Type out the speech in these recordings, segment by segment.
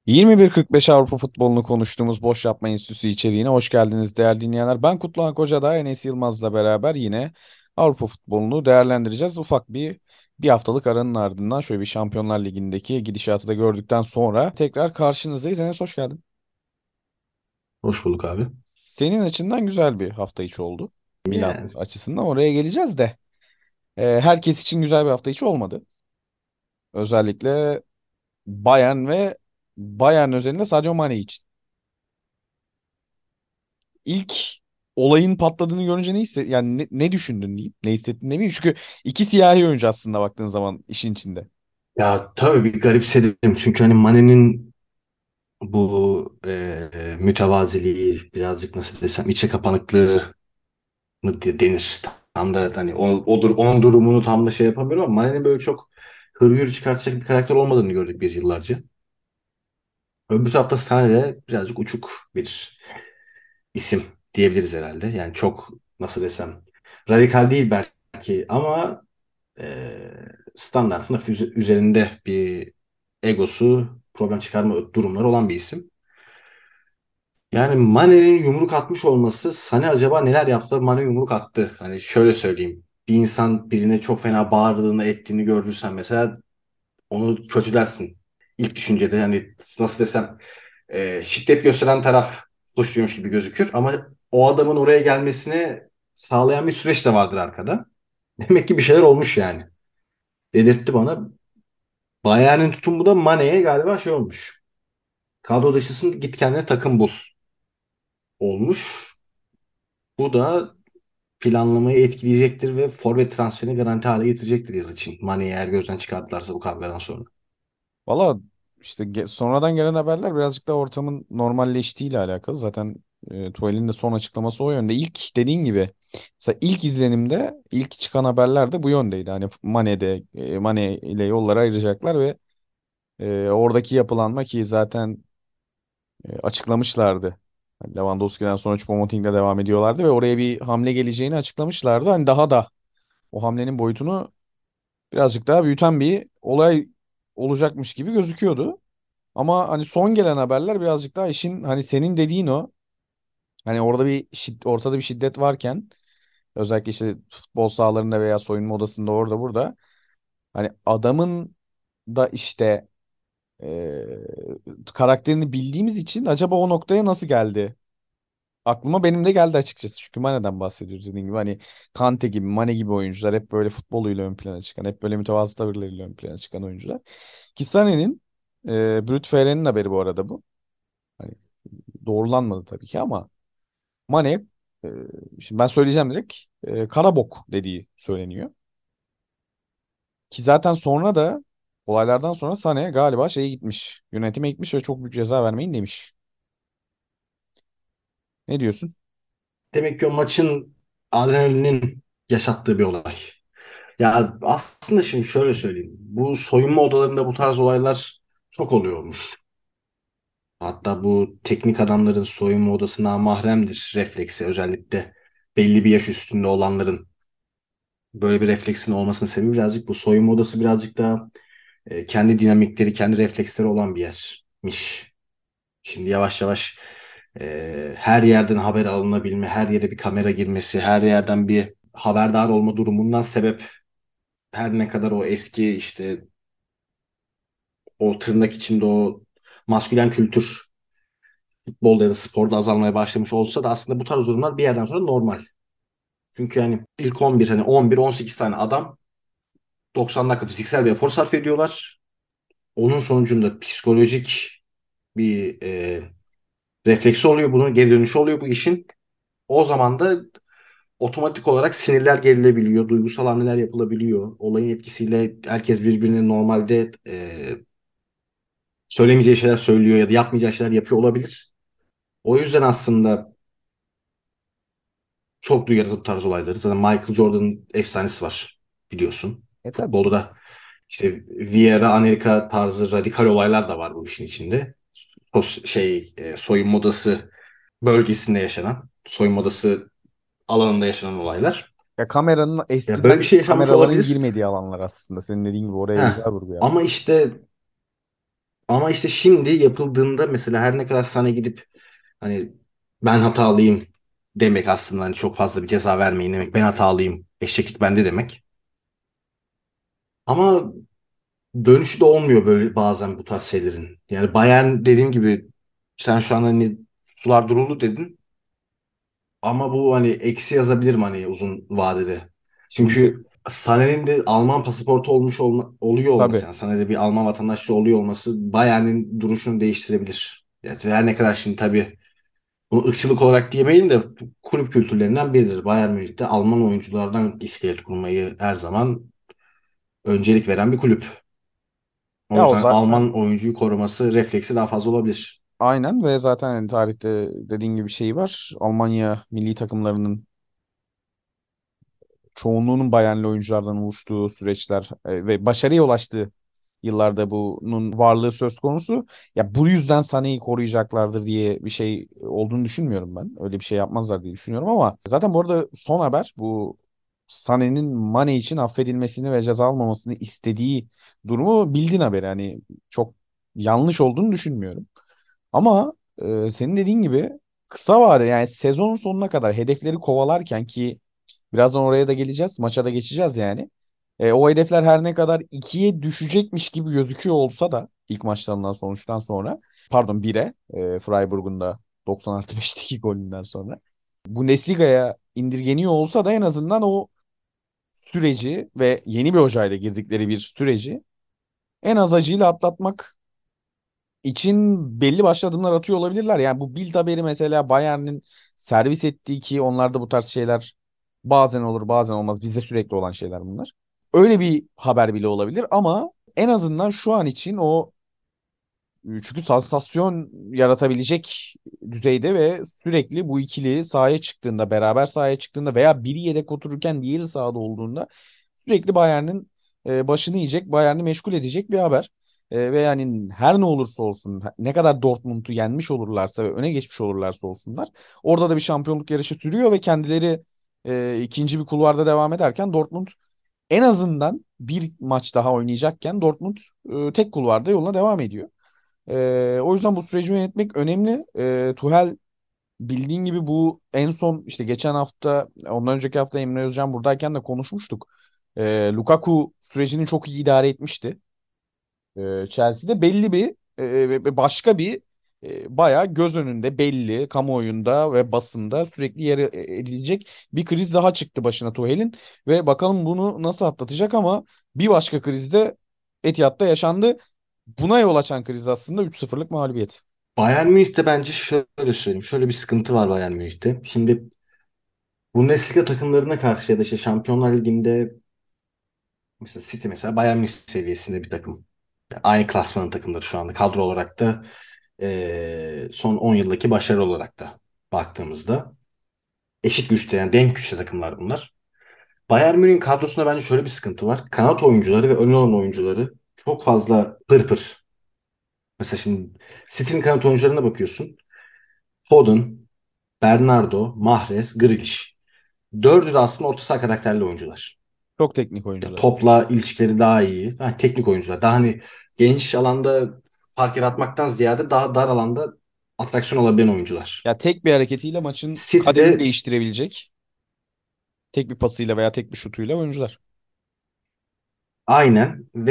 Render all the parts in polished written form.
21.45 Avrupa futbolunu konuştuğumuz Boş Yapma Enstitüsü içeriğine hoş geldiniz değerli dinleyenler. Ben Kutluhan Kocadağ, Enes Yılmaz'la beraber yine Avrupa futbolunu değerlendireceğiz. Ufak bir haftalık aranın ardından şöyle bir Şampiyonlar Ligi'ndeki gidişatı da gördükten sonra tekrar karşınızdayız. Enes hoş geldin. Hoş bulduk abi. Senin açından güzel bir hafta içi oldu. Milan Yani açısından oraya geleceğiz de. Herkes için güzel bir hafta içi olmadı. Özellikle Bayern ve Bayern özelinde Sadio Mane için. İlk olayın patladığını görünce yani ne düşündün diyeyim. Ne hissettin demeyeyim. Çünkü iki siyahi oyuncu aslında baktığın zaman işin içinde. ya tabii bir garipsedim çünkü hani Mane'nin bu mütevaziliği birazcık nasıl desem içe kapanıklığı mı denir. Tam da hani onun durumunu tam da şey yapamıyorum ama Mane'nin böyle çok hırgür çıkartacak bir karakter olmadığını gördük biz yıllarca. Öbür tarafta Sané de birazcık uçuk bir isim diyebiliriz herhalde. Yani çok nasıl desem radikal değil belki ama standartın hafif üzerinde bir egosu problem çıkarma durumları olan bir isim. Yani Mane'nin yumruk atmış olması Sané acaba neler yaptı da Mane yumruk attı? Hani şöyle söyleyeyim. Bir insan birine çok fena bağırdığını ettiğini gördüysen mesela onu kötülersin. İlk düşüncede yani nasıl desem şiddet gösteren taraf suçluymuş gibi gözükür ama o adamın oraya gelmesini sağlayan bir süreç de vardır arkada. Demek ki bir şeyler olmuş yani. Dedirtti bana. Bayern'in tutumu da Mane'ye galiba şey olmuş. Kadro dışısın git kendine takım bul olmuş. Bu da planlamayı etkileyecektir ve forvet transferini garanti hale getirecektir yaz için. Mane'yi eğer gözden çıkarttılarsa bu kavgadan sonra. Valla işte sonradan gelen haberler birazcık da ortamın normalleştiğiyle alakalı. Zaten Tuval'in de son açıklaması o yönde. İlk dediğin gibi mesela ilk izlenimde ilk çıkan haberler de bu yöndeydi. Hani Mane ile yolları ayıracaklar ve oradaki yapılanma ki zaten açıklamışlardı. Hani Lewandowski'den sonra Choupo-Moting'le devam ediyorlardı ve oraya bir hamle geleceğini açıklamışlardı. Hani daha da o hamlenin boyutunu birazcık daha büyüten bir olay olacakmış gibi gözüküyordu. Ama hani son gelen haberler birazcık daha işin hani senin dediğin o hani ortada bir şiddet varken özellikle işte futbol sahalarında veya soyunma odasında orada burada hani adamın da işte karakterini bildiğimiz için acaba o noktaya nasıl geldi? Aklıma benim de geldi açıkçası. Çünkü Mane'den bahsediyoruz dediğim gibi. Hani Kante gibi, Mane gibi oyuncular hep böyle futboluyla ön plana çıkan, hep böyle mütevazı tavırlarıyla ön plana çıkan oyuncular. Ki Sané'nin, Brut FR'nin haberi bu arada bu. Hani doğrulanmadı tabii ki ama Mane, e, şimdi ben söyleyeceğim direkt, Karabok dediği söyleniyor. Ki zaten sonra da olaylardan sonra Sané galiba şeye gitmiş. Yönetime gitmiş ve çok büyük ceza vermeyin demiş. Ne diyorsun? Demek ki o maçın adrenalinin yaşattığı bir olay. Ya aslında şimdi şöyle söyleyeyim. Bu soyunma odalarında bu tarz olaylar çok oluyormuş. Hatta bu teknik adamların soyunma odası namahremdir refleksi. Özellikle belli bir yaş üstünde olanların böyle bir refleksin olmasının sebebi birazcık bu. Soyunma odası birazcık daha kendi dinamikleri, kendi refleksleri olan bir yermiş. Şimdi yavaş yavaş her yerden haber alınabilme, her yere bir kamera girmesi, her yerden bir haberdar olma durumundan sebep her ne kadar o eski işte o tırnak içinde o maskülen kültür futbolda ya da sporda azalmaya başlamış olsa da aslında bu tarz durumlar bir yerden sonra normal. Çünkü hani ilk 11 hani 11-18 tane adam 90 dakika fiziksel bir efor sarf ediyorlar. Onun sonucunda psikolojik bir refleksi oluyor. Bunun geri dönüşü oluyor bu işin. O zaman da otomatik olarak sinirler gerilebiliyor. Duygusal hamleler yapılabiliyor. Olayın etkisiyle herkes birbirine normalde söylemeyeceği şeyler söylüyor ya da yapmayacağı şeyler yapıyor olabilir. O yüzden aslında çok duyarız bu tarz olayları. Zaten Michael Jordan'ın efsanesi var biliyorsun. Tabii Futbolda canım. da işte Vieira, Anelka tarzı radikal olaylar da var bu işin içinde. Soyunma odası bölgesinde yaşanan, soyunma odası alanında yaşanan olaylar. Ya kameranın Ya böyle bir eskiden şey yaşanmış kameraların olabilir. girmediği alanlar aslında. Senin dediğin gibi oraya Heh. güzel vurgu Ama yaptın. işte Ama işte şimdi yapıldığında mesela her ne kadar sana gidip hani ben hatalıyım demek aslında hani çok fazla bir ceza vermeyin demek. Ben hatalıyım. Eşeklik bende demek. Ama dönüşü de olmuyor böyle bazen bu tarz şeylerin. Yani Bayern dediğim gibi sen şu an hani sular duruldu dedin. Ama bu hani eksi yazabilirim hani uzun vadede. Şimdi Çünkü Sané'nin de Alman pasaportu oluyor olması tabii. yani Sané de bir Alman vatandaşlığı oluyor olması Bayern'in duruşunu değiştirebilir. Yani her ne kadar şimdi tabii bunu ırkçılık olarak diyemeyin de kulüp kültürlerinden biridir. Bayern Münih'te Alman oyunculardan iskelet kurmayı her zaman öncelik veren bir kulüp. O Ya o yüzden zaten Alman oyuncuyu koruması refleksi daha fazla olabilir. aynen ve zaten hani tarihte dediğin gibi şey var. Almanya milli takımlarının çoğunluğunun Bayernli oyunculardan oluştuğu süreçler ve başarıya ulaştığı yıllarda bunun varlığı söz konusu. Ya bu yüzden Sané'yi koruyacaklardır diye bir şey olduğunu düşünmüyorum ben. Öyle bir şey yapmazlar diye düşünüyorum ama zaten bu arada son haber bu Sané'nin Mane için affedilmesini ve ceza almamasını istediği durumu bildiğin haberi. Hani çok yanlış olduğunu düşünmüyorum. Ama senin dediğin gibi kısa vade yani sezonun sonuna kadar hedefleri kovalarken ki birazdan oraya da geleceğiz. Maça da geçeceğiz yani. O hedefler her ne kadar ikiye düşecekmiş gibi gözüküyor olsa da ilk maçlarından sonuçtan sonra pardon 1'e Freiburg'un da 90+5'teki golünden sonra Bundesliga'ya indirgeniyor olsa da en azından o süreci ve yeni bir hocayla girdikleri bir süreci en az acıyla atlatmak için belli başlı adımlar atıyor olabilirler. Yani bu Bild haberi mesela Bayern'in servis ettiği ki onlarda bu tarz şeyler bazen olur bazen olmaz. Bizde sürekli olan şeyler bunlar. Öyle bir haber bile olabilir ama en azından şu an için o çünkü sansasyon yaratabilecek düzeyde ve sürekli bu ikili sahaya çıktığında, beraber sahaya çıktığında veya biri yedek otururken diğeri sahada olduğunda sürekli Bayern'in başını yiyecek, Bayern'i meşgul edecek bir haber. Ve yani her ne olursa olsun, ne kadar Dortmund'u yenmiş olurlarsa ve öne geçmiş olurlarsa olsunlar, orada da bir şampiyonluk yarışı sürüyor ve kendileri ikinci bir kulvarda devam ederken Dortmund en azından bir maç daha oynayacakken Dortmund tek kulvarda yoluna devam ediyor. O yüzden bu süreci yönetmek önemli. Tuchel bildiğin gibi bu en son işte geçen hafta, ondan önceki hafta Emre Özcan buradayken de konuşmuştuk. Lukaku sürecini çok iyi idare etmişti. Chelsea'de belli bir başka bir bayağı göz önünde belli kamuoyunda ve basında sürekli yer edilecek bir kriz daha çıktı başına Tuchel'in ve bakalım bunu nasıl atlatacak ama bir başka kriz de Etihad'da yaşandı. Buna yol açan kriz aslında 3-0'lık mağlubiyet. Bayern Münih'te bence şöyle söyleyeyim. Şöyle bir sıkıntı var Bayern Münih'te. Şimdi Bundesliga takımlarına karşı ya da işte Şampiyonlar Ligi'nde mesela City mesela Bayern Münih seviyesinde bir takım. Yani aynı klasmanın takımları şu anda kadro olarak da son 10 yıldaki başarı olarak da baktığımızda eşit güçte yani denk güçte takımlar bunlar. Bayern Münih'in kadrosunda bence şöyle bir sıkıntı var. Kanat oyuncuları ve ön alan oyuncuları çok fazla pır. Mesela şimdi City'nin kanat oyuncularına bakıyorsun. Foden, Bernardo, Mahrez, Grealish. Dördü de aslında orta saha karakterli oyuncular. Çok teknik Ya oyuncular. topla ilişkileri daha iyi. Ha, teknik oyuncular. Daha hani geniş alanda fark yaratmaktan ziyade daha dar alanda atraksiyon olabilen oyuncular. Ya tek bir hareketiyle maçın kaderini City'de değiştirebilecek tek bir pasıyla veya tek bir şutuyla oyuncular. aynen ve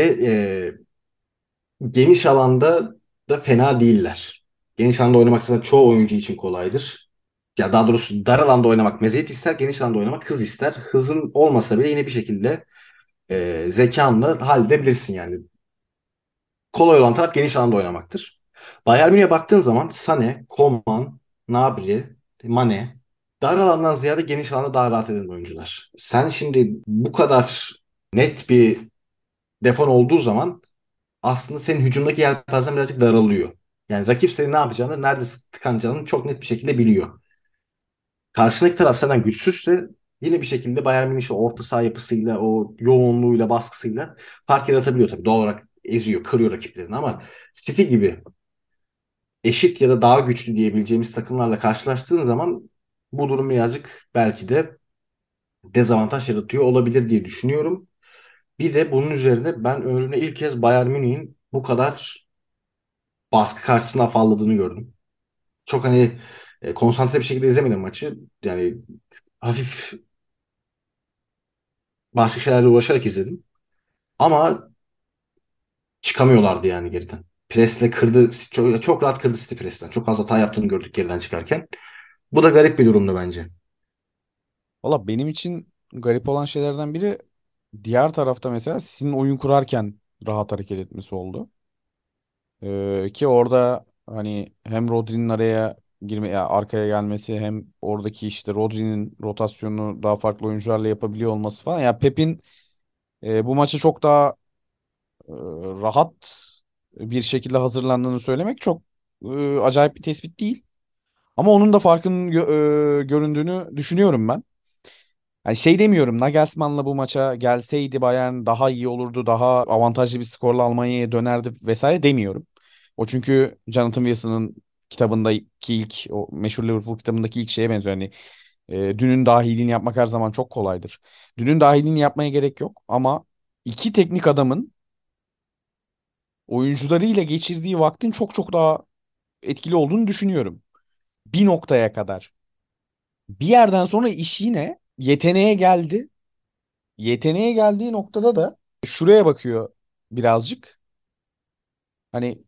geniş alanda da fena değiller. Geniş alanda oynamak zaten çoğu oyuncu için kolaydır. Ya daha doğrusu dar alanda oynamak meziyet ister, geniş alanda oynamak hız ister. Hızın olmasa bile yine bir şekilde zekanla halledebilirsin yani. Kolay olan taraf geniş alanda oynamaktır. Bayern Münih'e baktığın zaman Sané, Coman, Gnabry, Mane dar alandan ziyade geniş alanda daha rahat eden oyuncular. Sen şimdi bu kadar net bir defon olduğu zaman aslında senin hücumdaki yelpazen birazcık daralıyor. Yani rakip senin ne yapacağını, nerede tıkanacağını çok net bir şekilde biliyor. Karşındaki taraf senden güçsüzse yine bir şekilde Bayern Münih'in orta saha yapısıyla, o yoğunluğuyla, baskısıyla fark yaratabiliyor tabii. Doğal olarak eziyor, kırıyor rakiplerini ama City gibi eşit ya da daha güçlü diyebileceğimiz takımlarla karşılaştığın zaman bu durum birazcık belki de dezavantaj yaratıyor olabilir diye düşünüyorum. Bir de bunun üzerine ben ömrümde ilk kez Bayern Münih'in bu kadar baskı karşısında afalladığını gördüm. Çok hani konsantre bir şekilde izlemedim maçı. Yani hafif başka şeylerle uğraşarak izledim. Ama çıkamıyorlardı yani geriden. Presle kırdı. Çok rahat kırdı City presten. Çok az hata yaptığını gördük geriden çıkarken. Bu da garip bir durumdu bence. Valla benim için garip olan şeylerden biri diğer tarafta mesela sizin oyun kurarken rahat hareket etmesi oldu. Ki orada hani hem Rodri'nin araya girme ya arkaya gelmesi hem oradaki işte Rodri'nin rotasyonunu daha farklı oyuncularla yapabiliyor olması falan. Ya Pep'in bu maça çok daha e, rahat bir şekilde hazırlandığını söylemek çok acayip bir tespit değil. Ama onun da farkının göründüğünü düşünüyorum ben. Yani şey demiyorum, Nagelsmann'la bu maça gelseydi Bayern daha iyi olurdu, daha avantajlı bir skorla Almanya'ya dönerdi vesaire demiyorum. O çünkü Jonathan Wilson'ın kitabındaki ilk, o meşhur Liverpool kitabındaki ilk şeye benziyor. Yani dünün dahiliğini yapmak her zaman çok kolaydır. Dünün dahiliğini yapmaya gerek yok ama iki teknik adamın oyuncularıyla geçirdiği vaktin çok çok daha etkili olduğunu düşünüyorum. Bir noktaya kadar. Bir yerden sonra iş yine yeteneğe geldi. Yeteneğe geldiği noktada da şuraya bakıyor birazcık. Hani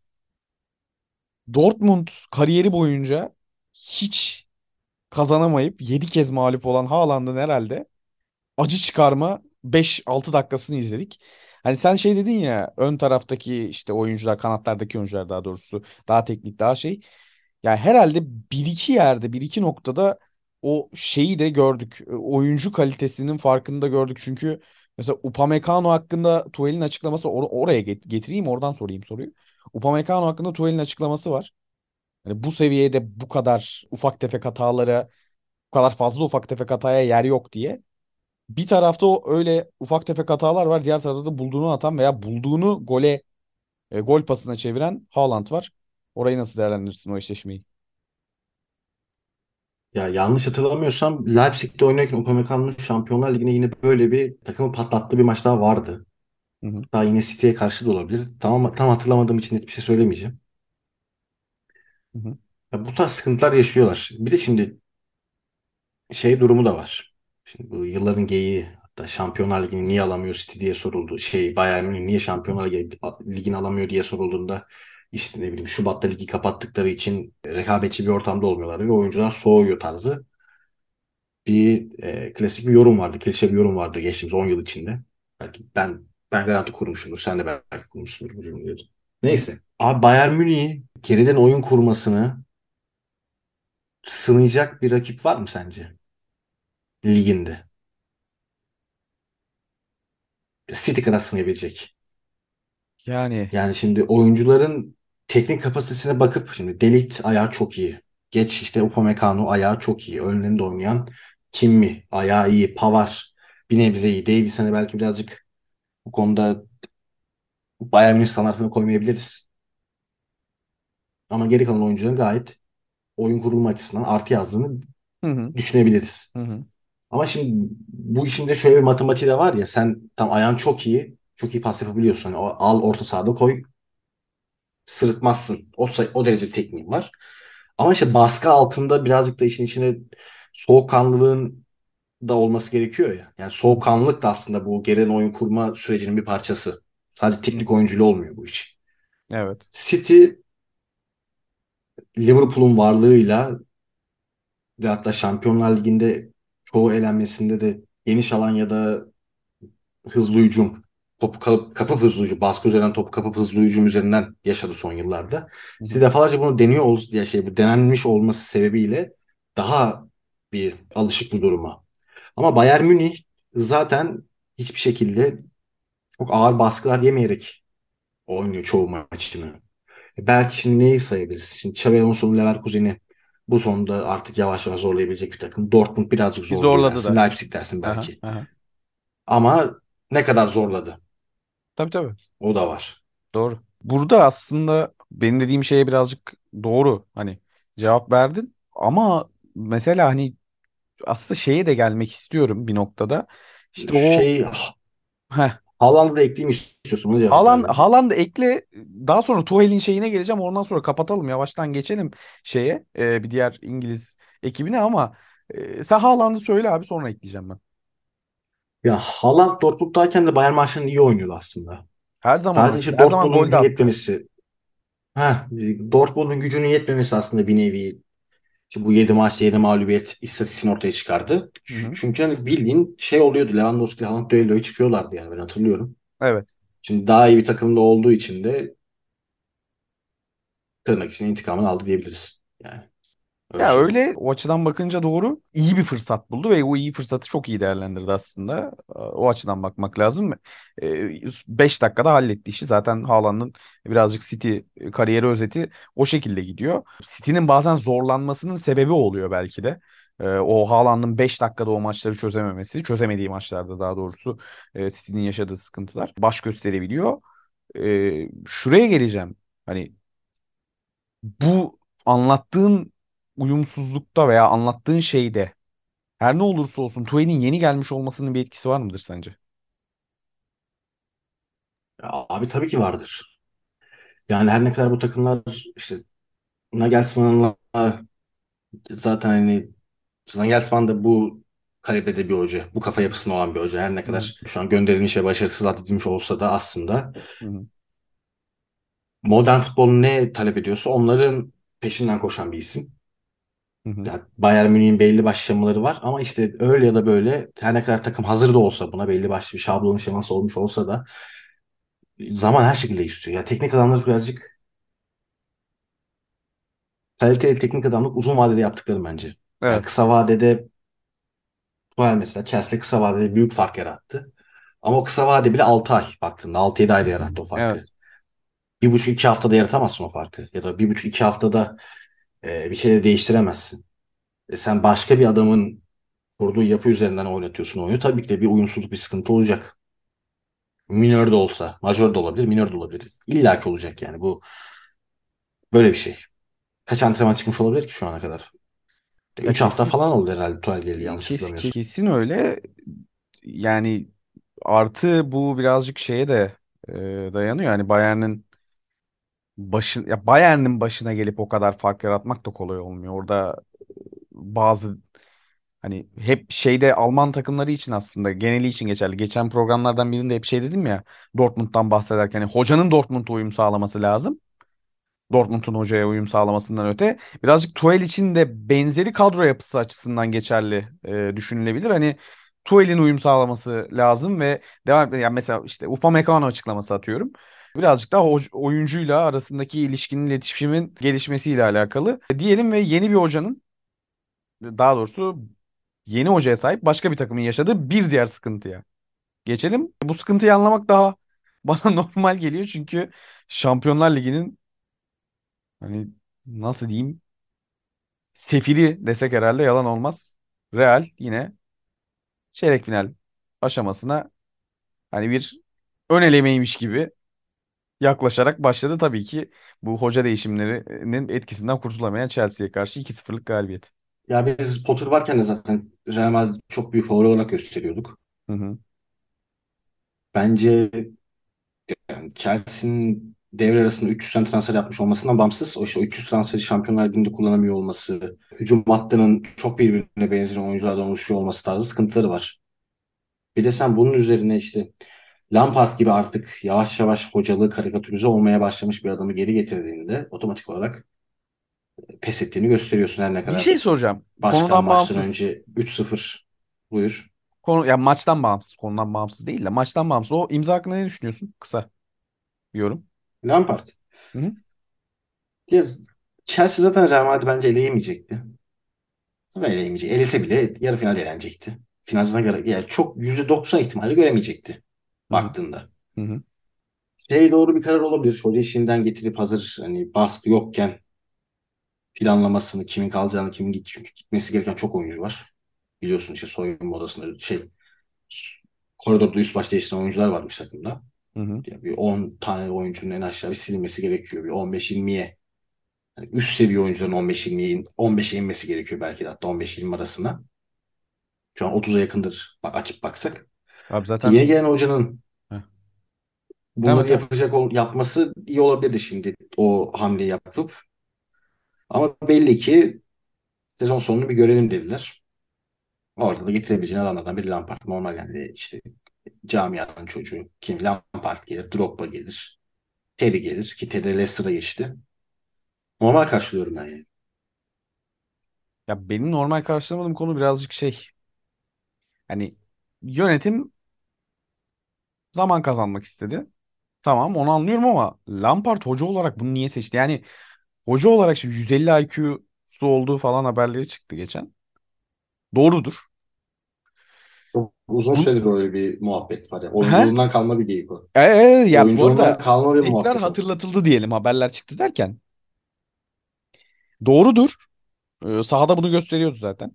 Dortmund kariyeri boyunca hiç kazanamayıp 7 kez mağlup olan Haaland'ın herhalde acı çıkarma 5-6 dakikasını izledik. Hani sen şey dedin ya, ön taraftaki işte oyuncular, kanatlardaki oyuncular daha doğrusu daha teknik, daha şey. Yani herhalde bir iki yerde, bir iki noktada o şeyi de gördük. Oyuncu kalitesinin farkını da gördük. Çünkü mesela Upamecano hakkında Tuchel'in açıklaması, oraya getireyim, oradan sorayım soruyu. Upamecano hakkında Tuchel'in açıklaması var. Yani bu seviyede bu kadar ufak tefek hatalara, bu kadar fazla ufak tefek hataya yer yok diye. Bir tarafta o öyle ufak tefek hatalar var. Diğer tarafta da bulduğunu atan veya bulduğunu gol pasına çeviren Haaland var. Orayı nasıl değerlendirirsin, o eşleşmeyi? Ya yanlış hatırlamıyorsam Leipzig'te oynarken Upamecano'nun Şampiyonlar Ligi'ne yine böyle bir takımı patlattığı bir maç daha vardı. Hı hı, Daha yine City'ye karşı da olabilir. Tamam, tam hatırlamadığım için net bir şey söylemeyeceğim. hı hı, Ya bu tarz sıkıntılar yaşıyorlar. Bir de şimdi şey durumu da var. Şimdi bu yılların geyiği, hatta Şampiyonlar Ligi'ni niye alamıyor City diye soruldu. Şey, Bayern Münih niye Ligi'ni alamıyor diye sorulduğunda işte ne bileyim Şubat'ta ligi kapattıkları için rekabetçi bir ortamda olmuyorlar ve oyuncular soğuyor tarzı bir klasik bir yorum vardı. Klişe bir yorum vardı geçtiğimiz 10 yıl içinde. Belki ben garanti kurmuşumdur. Sen de belki kurmuşsundur bu cümleleri. hı hı. Neyse. Abi Bayern Münih'i geriden oyun kurmasını sınayacak bir rakip var mı sence liginde? City kadar sınayabilecek. Yani Yani şimdi oyuncuların teknik kapasitesine bakıp şimdi De Ligt ayağı çok iyi. Geç işte Upamecano ayağı çok iyi. Önlerinde oynayan Kim mi? Ayağı iyi. Pavard bir nebze iyi. Davies hani belki birazcık bu konuda Bayern Münih standartına koymayabiliriz. Ama geri kalan oyuncuların gayet oyun kurulma açısından artı yazdığını hı hı, düşünebiliriz. hı hı, Ama şimdi bu işin de şöyle bir matematiği de var ya, sen tam ayağın çok iyi. Çok iyi pas yapabiliyorsun. Hani al orta sahada koy, sırıtmazsın. O derece tekniğin var. Ama işte baskı altında birazcık da işin içine soğukkanlılığın da olması gerekiyor ya. Yani hı hı, soğukkanlılık da aslında bu geriden oyun kurma sürecinin bir parçası. Sadece hı teknik hı. oyuncuyla olmuyor bu iş. Evet. City Liverpool'un varlığıyla ve hatta Şampiyonlar Ligi'nde çoğu elenmesinde de geniş alan ya da hızlı hücum, topu kapıp hızlı hücum, baskı üzerinden topu kapıp hızlı hücum üzerinden yaşadı son yıllarda. Hı Siz hı, defalarca bunu deniyor diye şey, bu denenmiş olması sebebiyle daha bir alışık bu duruma. Ama Bayern Münih zaten hiçbir şekilde çok ağır baskılar yemeyerek oynuyor çoğu maçını. Belki şimdi neyi sayabiliriz? Şimdi Xabi Alonso'nun Leverkusen'i bu sonunda artık yavaş yavaş zorlayabilecek bir takım. Dortmund birazcık Bir zorluyor zorladı dersin. da. Leipzig dersin Aha, belki. aha. Ama ne kadar zorladı? Tabii tabii. O da var. Doğru. Burada aslında benim dediğim şeye birazcık doğru. Hani cevap verdin. Ama mesela hani aslında şeye de gelmek istiyorum bir noktada. İşte o Şey heh. Haaland'ı da ekleyeyim istiyorsun. Buna cevap ver benim. Haaland ekle, daha sonra Tuchel'in şeyine geleceğim. Ondan sonra kapatalım, yavaştan geçelim şeye, bir diğer İngiliz ekibine, ama sen Haaland'ı söyle abi, sonra ekleyeceğim ben. Ya Haaland Dortmund'dayken de Bayern München'in iyi oynuyordu aslında. Her zaman Sadece öyle. işte Her zaman Dortmund'un gol de gücünün attı. yetmemesi. Dortmund'un gücünün yetmemesi aslında bir nevi işte bu 7 maçta 7 mağlubiyet istatistiğini ortaya çıkardı. Hı hı. Çünkü hani bildiğin şey oluyordu. Lewandowski, Haaland düelloya çıkıyorlardı yani ben hatırlıyorum. Evet. Şimdi daha iyi bir takımda olduğu için de tırnak içinde intikamını aldı diyebiliriz. Yani öyle Ya söyleyeyim. öyle, o açıdan bakınca doğru, iyi bir fırsat buldu ve o iyi fırsatı çok iyi değerlendirdi aslında. O açıdan bakmak lazım. 5 dakikada halletti işi. Zaten Haaland'ın birazcık City kariyeri özeti o şekilde gidiyor. City'nin bazen zorlanmasının sebebi oluyor belki de. O Haaland'ın 5 dakikada o maçları çözememesi, çözemediği maçlarda daha doğrusu, City'nin yaşadığı sıkıntılar baş gösterebiliyor. Şuraya geleceğim. Hani bu anlattığın uyumsuzlukta veya anlattığın şeyde, her ne olursa olsun, Tuen'in yeni gelmiş olmasının bir etkisi var mıdır sence? Ya, abi tabii ki vardır. Yani her ne kadar bu takımlar işte Nagelsmann'la zaten hani Nagelsmann da bu kalibrede bir hoca. Bu kafa yapısında olan bir hoca. Her ne Hı hı. kadar şu an gönderilmiş ve başarısız addedilmiş olsa da aslında Hı hı. modern futbolun ne talep ediyorsa onların peşinden koşan bir isim. Hı hı. Yani Bayern Münih'in belli başlı şemaları var ama işte öyle ya da böyle her ne kadar takım hazır da olsa buna belli başlı bir şablonun şeması olmuş olsa da zaman her şekilde istiyor. Ya teknik adamlar birazcık kaliteli teknik adamlık uzun vadede yaptıkları bence. Ya Evet. kısa vadede var mesela Chelsea kısa vadede büyük fark yarattı. Ama o kısa vade bile 6 ay baktığında 6-7 ayda yarattı o farkı. Evet. 1,5-2 haftada yaratamazsın o farkı. Ya da 1,5-2 haftada bir şeyleri değiştiremezsin. Sen başka bir adamın kurduğu yapı üzerinden oynatıyorsun oyunu. Tabii ki de bir uyumsuzluk, bir sıkıntı olacak. Minör de olsa, majör de olabilir, minör de olabilir. İlla ki olacak yani bu böyle bir şey. Kaç antrenman çıkmış olabilir ki şu ana kadar? Ya 3 hafta kesin, falan oldu herhalde Tuchel geleli yanlış hatırlamıyorsam. kesin öyle. Yani artı bu birazcık şeye de e, dayanıyor. Yani Bayern'in başına gelip o kadar fark yaratmak da kolay olmuyor. Orada bazı, hani hep şeyde, Alman takımları için aslında geneli için geçerli. Geçen programlardan birinde hep şey dedim ya, Dortmund'dan bahsederken, hani hocanın Dortmund'a uyum sağlaması lazım. Dortmund'un hocaya uyum sağlamasından öte, birazcık Tuchel için de benzeri kadro yapısı açısından geçerli düşünülebilir. Hani Tuchel'in uyum sağlaması lazım ve devam, yani mesela işte Upamecano açıklaması atıyorum. Birazcık daha oyuncuyla arasındaki ilişkinin, iletişimin gelişmesiyle alakalı. Diyelim ve yeni bir hocanın, daha doğrusu yeni hocaya sahip başka bir takımın yaşadığı bir diğer sıkıntıya geçelim. Bu sıkıntıyı anlamak daha bana normal geliyor, çünkü Şampiyonlar Ligi'nin, hani nasıl diyeyim, sefiri desek herhalde yalan olmaz. Real yine çeyrek final aşamasına, hani bir ön elemeymiş gibi yaklaşarak başladı. Tabii ki bu hoca değişimlerinin etkisinden kurtulamayan Chelsea'ye karşı 2-0'lık galibiyet. Ya biz Potter varken de zaten Real Madrid çok büyük favori olarak gösteriyorduk. Hı hı. Bence yani Chelsea'nin devre arasında 300 tane transfer yapmış olmasından bağımsız o işte o 300 transferi Şampiyonlar Ligi'nde kullanamıyor olması, hücum hattının çok birbirine benzeyen oyunculardan oluşuyor olması tarzı sıkıntıları var. Bir de sen bunun üzerine işte Lampard gibi artık yavaş yavaş hocalığı karikatürize olmaya başlamış bir adamı geri getirdiğinde otomatik olarak pes ettiğini gösteriyorsun her ne Bir şey kadar soracağım. başkan Konudan maçtan bağımsız. önce 3-0 buyur. Ya maçtan bağımsız. Konudan bağımsız değil de maçtan bağımsız. O imza hakkında ne düşünüyorsun? Kısa bir yorum. Lampard. Hı hı. Ya, Chelsea zaten Real Madrid bence eleyemeyecekti. Zaten eleyemeyecek. Elese bile yarı final elenecekti. Finalden göre yani çok %90 ihtimalle göremeyecekti Hı hı. baktığında. Hı hı. Şey doğru bir karar olabilir. Hoca işinden getirip hazır hani baskı yokken planlamasını kimin kalacağını kimin git çünkü gitmesi gereken çok oyuncu var. Biliyorsun işte soyunma odasında koridorda üst baş değiştiren oyuncular varmış takımda. Hı hı. Yani bir 10 tane oyuncunun en aşağı bir silinmesi gerekiyor. Bir 15-20'ye. Yani üst seviye oyuncuların 15'e inmesi gerekiyor belki de hatta 15-20 arasına. Şu an 30'a yakındır bak açıp baksak. Abi Yeni zaten. gelen hocanın Heh. bunları Evet, evet. yapması iyi olabilirdi şimdi o hamleyi yapıp. Ama belli ki sezon sonunu bir görelim dediler. Orada da getirebileceğin adamlardan biri Lampard. Normal yani işte camianın çocuğu. Kim Lampard gelir, Drogba gelir, Terry gelir ki Terry Leicester'a geçti. Normal karşılıyorum ben yani. Ya benim normal karşılamadığım konu birazcık şey. Hani yönetim zaman kazanmak istedi. Tamam, onu anlıyorum ama Lampard hoca olarak bunu niye seçti? Yani hoca olarak şimdi 150 IQ'su olduğu falan haberleri çıktı geçen. Doğrudur. Çok uzun Bu, süredir öyle bir muhabbet var. Ya. he? Oyunculuğundan kalma bir geyik o. Ya bu Oyunculuğundan arada kalma bir tekrar muhabbet o. hatırlatıldı diyelim haberler çıktı derken. Doğrudur. Sahada bunu gösteriyordu zaten.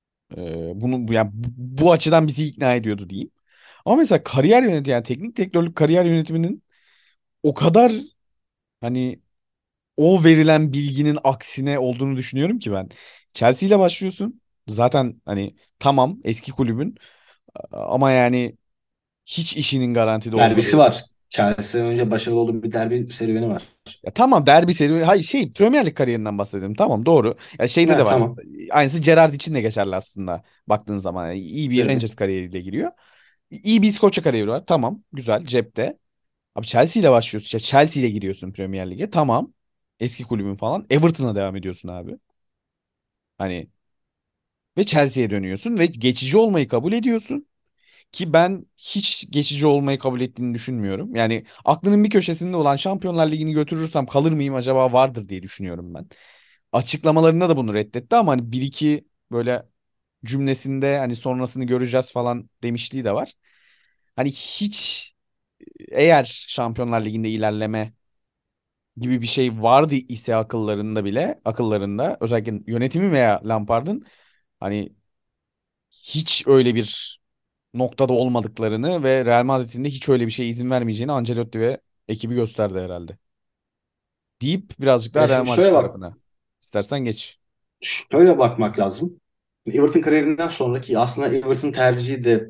Yani bu açıdan bizi ikna ediyordu diyeyim. Ama mesela kariyer yönetimi, yani teknik direktörlük kariyer yönetiminin o kadar hani o verilen bilginin aksine olduğunu düşünüyorum ki ben. Chelsea ile başlıyorsun. Zaten hani tamam, eski kulübün ama yani hiç işinin garantide Derbisi olmadığı. var. Chelsea'den önce başarılı olduğu bir derbi serüveni var. Ya tamam, derbi seri. Hayır, şey, Premier Lig kariyerinden bahsedelim. Tamam, doğru. Ya şeyde de Ha, var. tamam. Aynısı Gerrard için de geçerli aslında baktığın zaman. Yani iyi bir Rangers Evet. kariyeriyle giriyor. İyi bir İskoçya kariyeri var. Tamam, güzel, cepte. Abi Chelsea ile başlıyorsun. Ya Chelsea ile giriyorsun Premier Lig'e. Tamam. Eski kulübün falan. Everton'a devam ediyorsun abi. Hani ve Chelsea'ye dönüyorsun ve geçici olmayı kabul ediyorsun. Ki ben hiç geçici olmayı kabul ettiğini düşünmüyorum. Yani aklının bir köşesinde olan Şampiyonlar Ligi'ni götürürsem kalır mıyım acaba vardır diye düşünüyorum ben. Açıklamalarında da bunu reddetti ama hani bir iki böyle cümlesinde hani sonrasını göreceğiz falan demişliği de var. Hani hiç, eğer Şampiyonlar Ligi'nde ilerleme gibi bir şey vardı ise akıllarında özellikle yönetimi veya Lampard'ın hani hiç öyle bir noktada olmadıklarını ve Real Madrid'in de hiç öyle bir şeye izin vermeyeceğini Ancelotti ve ekibi gösterdi herhalde. Deyip birazcık daha Ya Real şimdi Madrid şöyle bak. tarafına. İstersen geç. Şöyle bakmak lazım. Everton kariyerinden sonraki aslında Everton tercihi de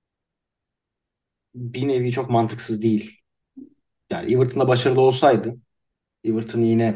bir nevi çok mantıksız değil. Yani Everton'da başarılı olsaydı, Everton'ı yine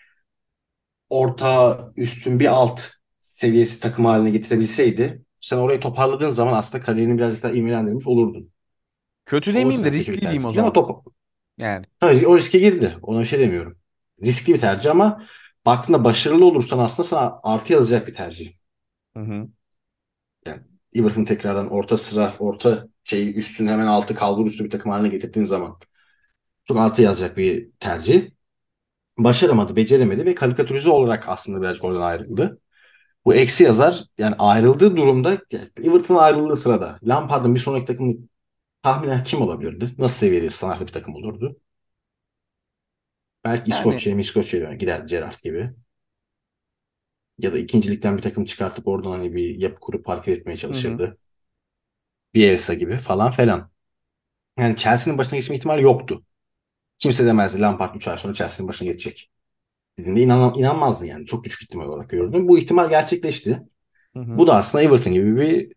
orta üstün bir alt seviyesi takım haline getirebilseydi, sen orayı toparladığın zaman aslında kariyerini birazcık daha ivmelendirmiş olurdun. Kötü O demeyeyim de yüzden kötü bir riskli diyeyim tercih o değil ama zaman. Yani. o riske girdi. Ona bir şey demiyorum. Riskli bir tercih ama baktığında başarılı olursan aslında sana artı yazacak bir tercih. Hı hı. Yani Everton tekrardan orta sıra, orta şey üstün hemen altı kalbur üstü bir takım haline getirdiğin zaman çok artı yazacak bir tercih. Başaramadı, beceremedi ve karikatürize olarak aslında birazcık oradan ayrıldı. Bu eksi yazar yani ayrıldığı durumda Everton'ın ayrıldığı sırada Lampard'ın bir sonraki takımı tahminen kim olabilirdi? Nasıl seviyeli standartlı bir takım olurdu? Belki Yani İskoçya'ya gider Gerrard gibi. Ya da ikincilikten bir takım çıkartıp oradan hani bir yapı kurup hareket etmeye hı hı. çalışırdı. Bielsa gibi falan filan. Yani Chelsea'nin başına geçme ihtimali yoktu. Kimse demezdi Lampard 3 ay sonra Chelsea'nin başına geçecek. Dediğinde inanmazdı yani. Çok düşük ihtimal olarak görürdüm. Bu ihtimal gerçekleşti. Hı hı. Bu da aslında Everton gibi bir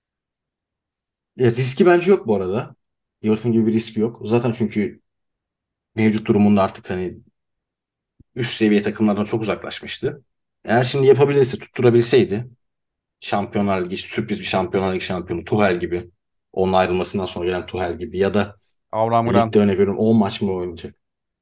riski bence yok bu arada. Everton gibi bir riski yok. Zaten çünkü mevcut durumunda artık hani üst seviye takımlardan çok uzaklaşmıştı. Eğer şimdi yapabilirse, tutturabilseydi Şampiyonlar Ligi, sürpriz bir Şampiyonlar Ligi şampiyonu Tuchel gibi, onun ayrılmasından sonra gelen Tuchel gibi ya da Avram Grant. ligde örnek veriyorum 10 maç mı oynayacak?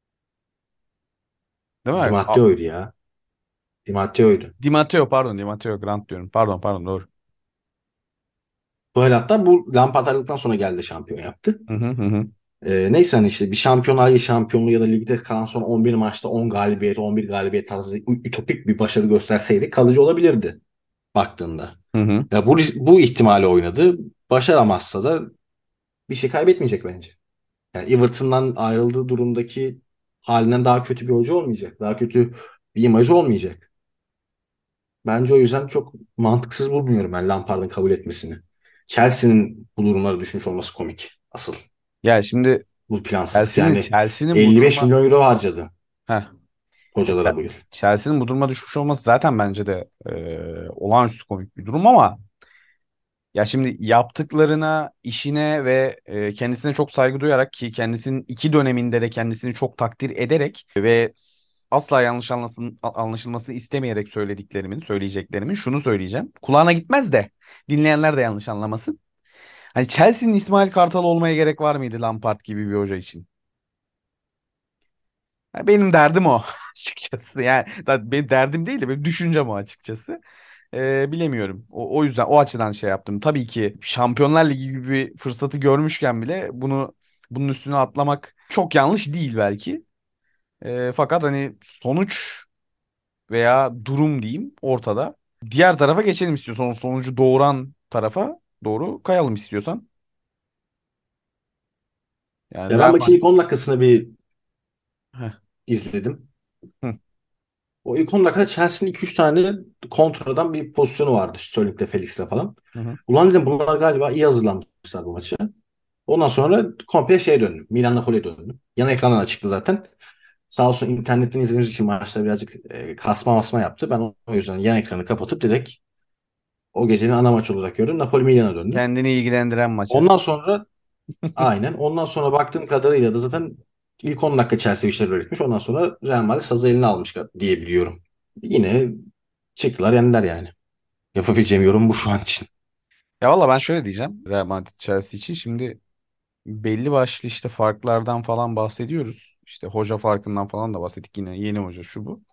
Değil Di mi? Matteo'ydu ya. Di Matteo'ydu. Di Matteo, pardon, Di Matteo Grant diyorum. Pardon, pardon, doğru. Tuchel hatta bu Lampard ayrıldıktan sonra geldi şampiyon yaptı. Hı hı hı. Hı. Neyse hani işte bir Şampiyonlar Ligi şampiyonluğu ya da ligde kalan son 11 maçta 10 galibiyet, 11 galibiyet tarzı ütopik bir başarı gösterseydi kalıcı olabilirdi baktığında. Hı hı. Ya bu ihtimali oynadı. Başaramazsa da bir şey kaybetmeyecek bence. Yani Everton'dan ayrıldığı durumdaki halinden daha kötü bir hoca olmayacak. Daha kötü bir imajı olmayacak. Bence o yüzden çok mantıksız bulmuyorum ben Lampard'ın kabul etmesini. Chelsea'nin bu durumları düşmüş olması komik asıl. Ya şimdi Bu plansızlık. Chelsea'nin Yani Chelsea'nin bu 55 duruma milyon euro harcadı heh, hocalara bu yıl. Chelsea'nin bu duruma düşmüş olması zaten bence de olağanüstü komik bir durum ama Ya şimdi yaptıklarına, işine ve kendisine çok saygı duyarak, ki kendisinin iki döneminde de kendisini çok takdir ederek ve asla yanlış anlaşılmasını istemeyerek söyleyeceklerimin şunu söyleyeceğim. Kulağına gitmez de dinleyenler de yanlış anlamasın. Hani Chelsea'nin İsmail Kartal olmaya gerek var mıydı Lampard gibi bir hoca için? Ya benim derdim o açıkçası. Yani benim derdim değil de benim düşüncem o açıkçası. Bilemiyorum. O yüzden o açıdan şey yaptım. Tabii ki Şampiyonlar Ligi gibi bir fırsatı görmüşken bile bunun üstüne atlamak çok yanlış değil belki. Fakat hani sonuç veya durum diyeyim ortada. Diğer tarafa geçelim istiyorsan. O sonucu doğuran tarafa doğru kayalım istiyorsan. Yani Ya ben Real maçın ilk Madrid. 10 dakikasını bir Heh, izledim. hı, O ilk 10 dakikada Chelsea'nin 2-3 tane kontradan bir pozisyonu vardı. Sterling'le Felix'le falan. hı, hı. Ulan dedim bunlar galiba iyi hazırlanmışlar bu maçı. Ondan sonra komple şeye döndüm. Milan Napoli'ye döndüm. Yan ekrandan da çıktı zaten. Sağ olsun internetten izlediğimiz için maçlar birazcık kasma masma yaptı. Ben o yüzden yan ekranı kapatıp direkt o gecenin ana maçı olarak gördüm. Napoli Milan'a döndüm. Kendini ilgilendiren maça. Ondan sonra aynen. Ondan sonra baktığım kadarıyla da zaten ilk 10 dakika Chelsea bir şeyler üretmiş. Ondan sonra Real Madrid sazı eline almış diye biliyorum. Yine çıktılar yendiler yani. Yapabileceğim yorum bu şu an için. Ya valla ben şöyle diyeceğim Real Madrid Chelsea için. Şimdi belli başlı işte farklardan falan bahsediyoruz. İşte hoca farkından falan da bahsettik, yine yeni hoca şu bu.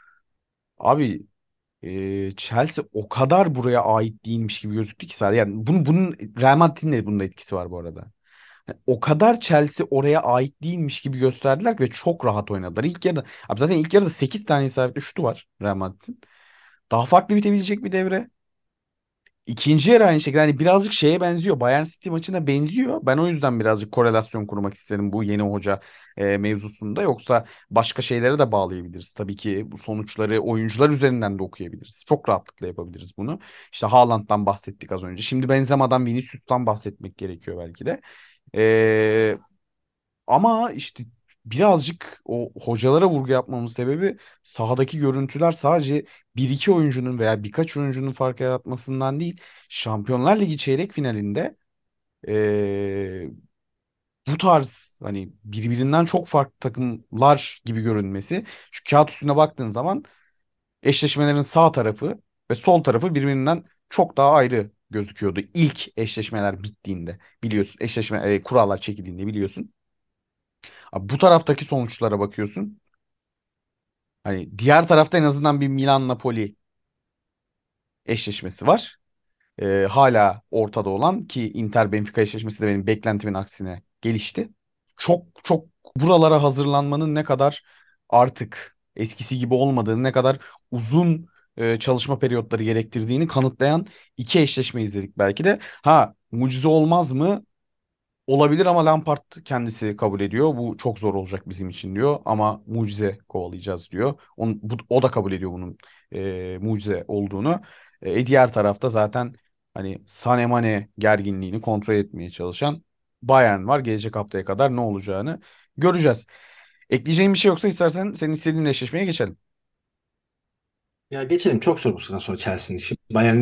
Abi Chelsea o kadar buraya ait değilmiş gibi gözüktü ki sadece. Yani bunun Real Madrid'in de bunda etkisi var bu arada. Yani o kadar Chelsea oraya ait değilmiş gibi gösterdiler ki ve çok rahat oynadılar. İlk yarıda abi zaten ilk yarıda 8 tane isabetli şutu var Real Madrid'in. Daha farklı bitebilecek bir devre. İkinci yarı aynı şekilde hani birazcık şeye benziyor. Bayern City maçına benziyor. Ben o yüzden birazcık korelasyon kurmak isterim bu yeni hoca mevzusunda. Yoksa başka şeylere de bağlayabiliriz. Tabii ki bu sonuçları oyuncular üzerinden de okuyabiliriz. Çok rahatlıkla yapabiliriz bunu. İşte Haaland'dan bahsettik az önce. Şimdi Benzema'dan, Vinicius'tan bahsetmek gerekiyor belki de. E, Ama işte birazcık o hocalara vurgu yapmamın sebebi sahadaki görüntüler sadece bir iki oyuncunun veya birkaç oyuncunun fark yaratmasından değil. Şampiyonlar Ligi çeyrek finalinde eee, bu tarz hani birbirinden çok farklı takımlar gibi görünmesi. Şu kağıt üstüne baktığın zaman eşleşmelerin sağ tarafı ve sol tarafı birbirinden çok daha ayrı gözüküyordu. İlk eşleşmeler bittiğinde biliyorsun. Kurallar çekildiğinde biliyorsun. Abi bu taraftaki sonuçlara bakıyorsun. Hani diğer tarafta en azından bir Milan-Napoli eşleşmesi var. Hala ortada olan, ki Inter-Benfica eşleşmesi de benim beklentimin aksine gelişti. Çok çok buralara hazırlanmanın ne kadar artık eskisi gibi olmadığını, ne kadar uzun çalışma periyotları gerektirdiğini kanıtlayan iki eşleşme izledik belki de. Ha, mucize olmaz mı? Olabilir ama Lampard kendisi kabul ediyor. Bu çok zor olacak bizim için diyor ama mucize kovalayacağız diyor. O da kabul ediyor bunun mucize olduğunu. Diğer tarafta zaten hani Sané Mané gerginliğini kontrol etmeye çalışan Bayern var. Gelecek haftaya kadar ne olacağını göreceğiz. Ekleyeceğin bir şey yoksa istersen senin istediğin eşleşmeye geçelim. Ya geçelim çok zor bu sene sonra Chelsea'nin işi.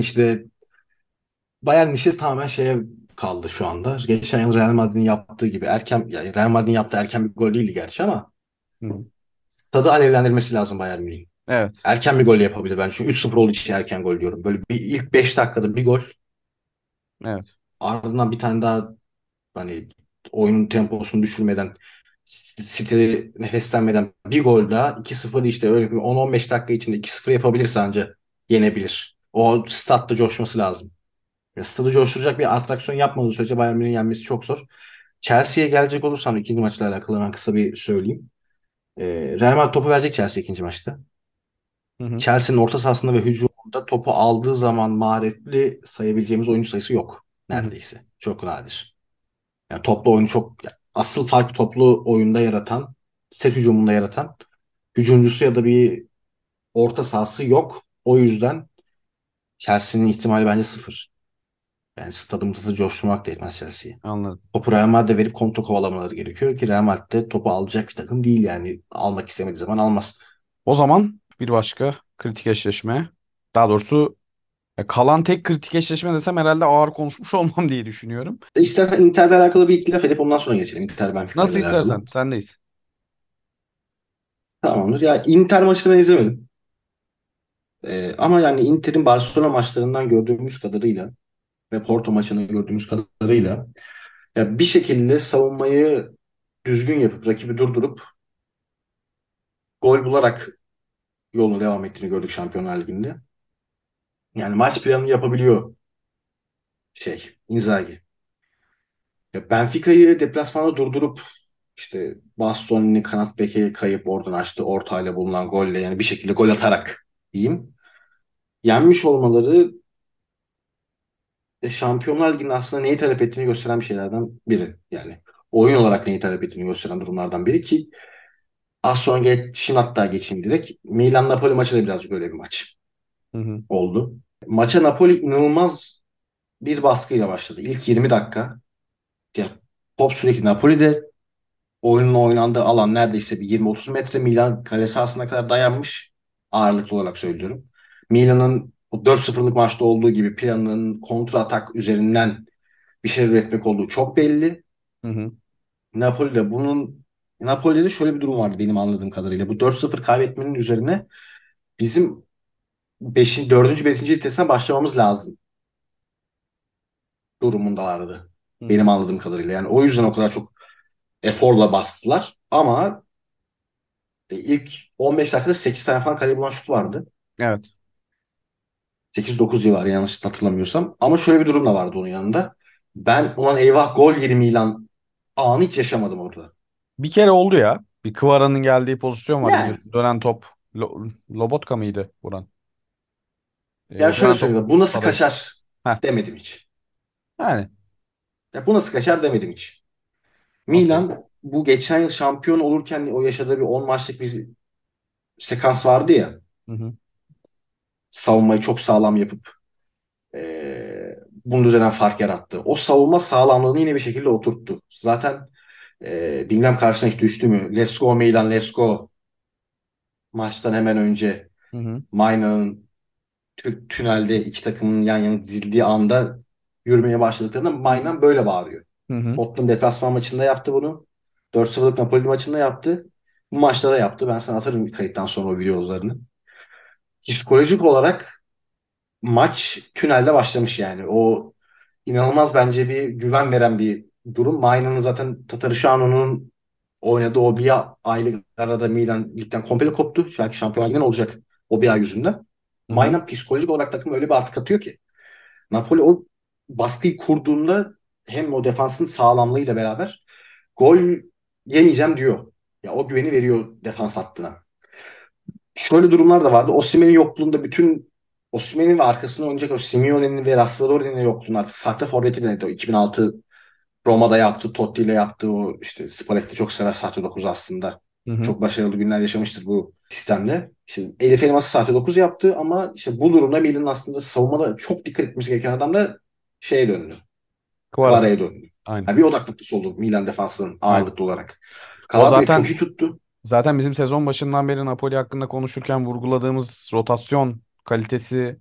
Bayern işi tamamen şeye kaldı şu anda. Geçen yıl Real Madrid'in yaptığı gibi erken yani Real Madrid'in yaptığı erken bir gol değildi gerçi ama Hı hı. stadı alevlendirmesi lazım Bayern Münih'in. Evet. Erken bir gol yapabilir ben. Çünkü 3-0 olduğu için erken gol diyorum. Böyle bir ilk 5 dakikada bir gol. Evet. Ardından bir tane daha hani oyunun temposunu düşürmeden City'yi nefeslenmeden bir gol daha 2-0 işte öyle bir 10-15 dakika içinde 2-0 yapabilirse anca yenebilir. O statta coşması lazım. Ya stadı coşturacak bir atraksiyon yapmadığı sürece Bayern Münih'in yenmesi çok zor. Chelsea'ye gelecek olursam ikinci maçla alakalı ben kısa bir söyleyeyim. Real Madrid topu verecek Chelsea ikinci maçta. Hı hı. Chelsea'nin orta sahasında ve hücumunda topu aldığı zaman maharetli sayabileceğimiz oyuncu sayısı yok Hı hı. neredeyse. Çok nadir. Yani toplu oyunu çok asıl farkı toplu oyunda yaratan, set hücumunda yaratan hücumcusu ya da bir orta sahası yok. O yüzden Chelsea'nin ihtimali bence sıfır. Yani stadımızı coşturmak da yetmez Chelsea'yi. Anladım. Topu Real Madrid'e verip kontra kovalamaları gerekiyor ki Real Madrid'de topu alacak bir takım değil yani. Almak istemediği zaman almaz. O zaman bir başka kritik eşleşme. Daha doğrusu Kalan tek kritik eşleşme desem herhalde ağır konuşmuş olmam diye düşünüyorum. İstersen Inter'le alakalı bir iki laf edip ondan sonra geçelim. Inter Benfica Nasıl ile alakalı. istersen sendeyiz. Tamamdır. Ya Inter maçını ben izlemedim. Ama yani Inter'in Barcelona maçlarından gördüğümüz kadarıyla ve Porto maçını gördüğümüz kadarıyla ya bir şekilde savunmayı düzgün yapıp rakibi durdurup gol bularak yolunu devam ettiğini gördük Şampiyonlar Ligi'nde. Yani maç planını yapabiliyor Inzaghi. Ya Benfica'yı deplasmanda durdurup işte Bastoni'nin kanat beke kayıp oradan açtı ortayla bulunan golle yani bir şekilde gol atarak diyeyim. Yenmiş olmaları Şampiyonlar Ligi'nin aslında neyi talep ettiğini gösteren bir şeylerden biri. Yani oyun olarak neyi talep ettiğini gösteren durumlardan biri ki az sonra şimdi hatta geçeyim direkt. Milan-Napoli maçı da birazcık öyle bir maç Hı hı. oldu. Maça Napoli inanılmaz bir baskıyla başladı. İlk 20 dakika. Ya, top sürekli Napoli'de. Oyunun oynandığı alan neredeyse bir 20-30 metre Milan kale sahasına kadar dayanmış. Ağırlıklı olarak söylüyorum. Milan'ın o 4-0'lık maçta olduğu gibi planının kontra atak üzerinden bir şey üretmek olduğu çok belli. Hı hı. Napoli'de şöyle bir durum vardı benim anladığım kadarıyla. Bu 4-0 kaybetmenin üzerine bizim 4. 5. vitesine başlamamız lazım durumundalardı. Hı Benim hı. anladığım kadarıyla. Yani o yüzden o kadar çok eforla bastılar. Ama ilk 15 dakikada 8 tane falan kale bulan şut vardı. Evet. 8-9 civarı yanlış hatırlamıyorsam. Ama şöyle bir durum da vardı onun yanında. Ben ulan eyvah gol yeri Milan anı hiç yaşamadım orada. Bir kere oldu ya. Bir Kvara'nın geldiği pozisyon var Yani biliyorsun. Dönen top. Lobotka mıydı Buran? ya şöyle Dönen top söyleyeyim. Bu nasıl Saray. kaçar Heh. demedim hiç. Yani. Ya bu nasıl kaçar demedim hiç. Okey. Milan bu geçen yıl şampiyon olurken o yaşadığı bir 10 maçlık bir sekans vardı ya. Hı hı. Savunmayı çok sağlam yapıp bunun üzerinden fark yarattı. O savunma sağlamlığını yine bir şekilde oturttu. Zaten bilmem karşına hiç düştü mü? Let's go Milan, let's go maçtan hemen önce Hı hı. Maina'nın tünelde iki takımın yan yana dizildiği anda yürümeye başladıklarında Hı hı. Maina böyle bağırıyor. Hı hı. Tottenham deplasman maçında yaptı bunu. 4-0'lık Napoli maçında yaptı. Bu maçta da yaptı. Ben sana atarım kayıttan sonra o videolarını. Psikolojik olarak maç tünelde başlamış yani. O inanılmaz bence bir güven veren bir durum. Maina'nın zaten Tatarışano'nun oynadığı o bir aylık arada Milan ligden komple koptu. Belki Şampiyonlar Ligi'nden olacak o bir ay yüzünden. Hı hı. Maina psikolojik olarak takım öyle bir artık atıyor ki. Napoli o baskıyı kurduğunda hem o defansın sağlamlığıyla beraber gol yemeyeceğim diyor. Ya o güveni veriyor defans hattına. Şöyle durumlar da vardı. Osimhen'in yokluğunda bütün Osimhen'in ve arkasında oynayacak o Simeone'nin ve Raspadori'nin yokluğunda artık sahte forveti denedi. O 2006 Roma'da yaptı, Totti ile yaptı. O işte Spalletti çok sever sahte 9 aslında. Hı hı. Çok başarılı günler yaşamıştır bu sistemle. İşte Elif Elmas'ı sahte 9 yaptı ama işte bu durumda Milan'ın aslında savunmada çok dikkat etmesi gereken adam da şeye döndü. Kvara. Kvara'ya döndü. Aynen. Yani bir odak noktası oldu Milan defansının Aynen. ağırlıklı olarak. O Calabria çok zaten iyi tuttu. zaten bizim sezon başından beri Napoli hakkında konuşurken vurguladığımız rotasyon kalitesi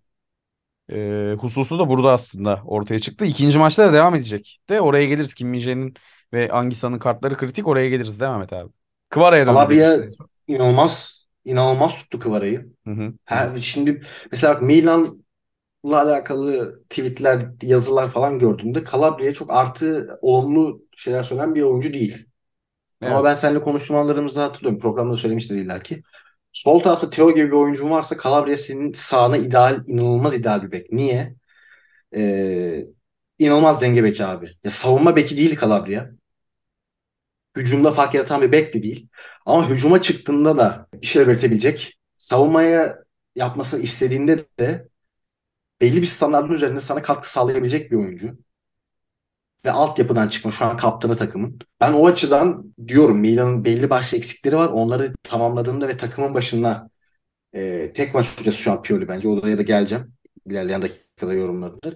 hususu da burada aslında ortaya çıktı. İkinci maçta da devam edecek. De oraya geliriz. Kim Min-jae'nin ve Anguissa'nın kartları kritik. Oraya geliriz. Devam et abi. Kvara'ya döndü Calabria demiştin en son. inanılmaz tuttu Kvara'yı. Hı hı. Hı hı. Şimdi mesela bak Milan'la alakalı tweetler, yazılar falan gördüğümde Calabria'ya çok artı olumlu şeyler söyleyen bir oyuncu değil. Ama Evet. ben seninle konuşmalarımızda hatırlıyorum. Programda söylemiştir illa ki. Sol tarafta Theo gibi bir oyuncun varsa Calabria senin sağına inanılmaz ideal bir bek. Niye? Ee, inanılmaz denge beki abi. Ya savunma beki değil Calabria. Hücumda fark yaratan bir bek de değil. Ama hücuma çıktığında da bir şeyler üretebilecek. Savunmaya yapmasını istediğinde de belli bir standartın üzerinde sana katkı sağlayabilecek bir oyuncu. Ve altyapıdan çıkma şu an kaptanı takımın. Ben o açıdan diyorum Milan'ın belli başlı eksikleri var. Onları tamamladığında ve takımın başına tek maç hocası şu an Pioli bence. Oraya da geleceğim. İlerleyen dakikada yorumlarında.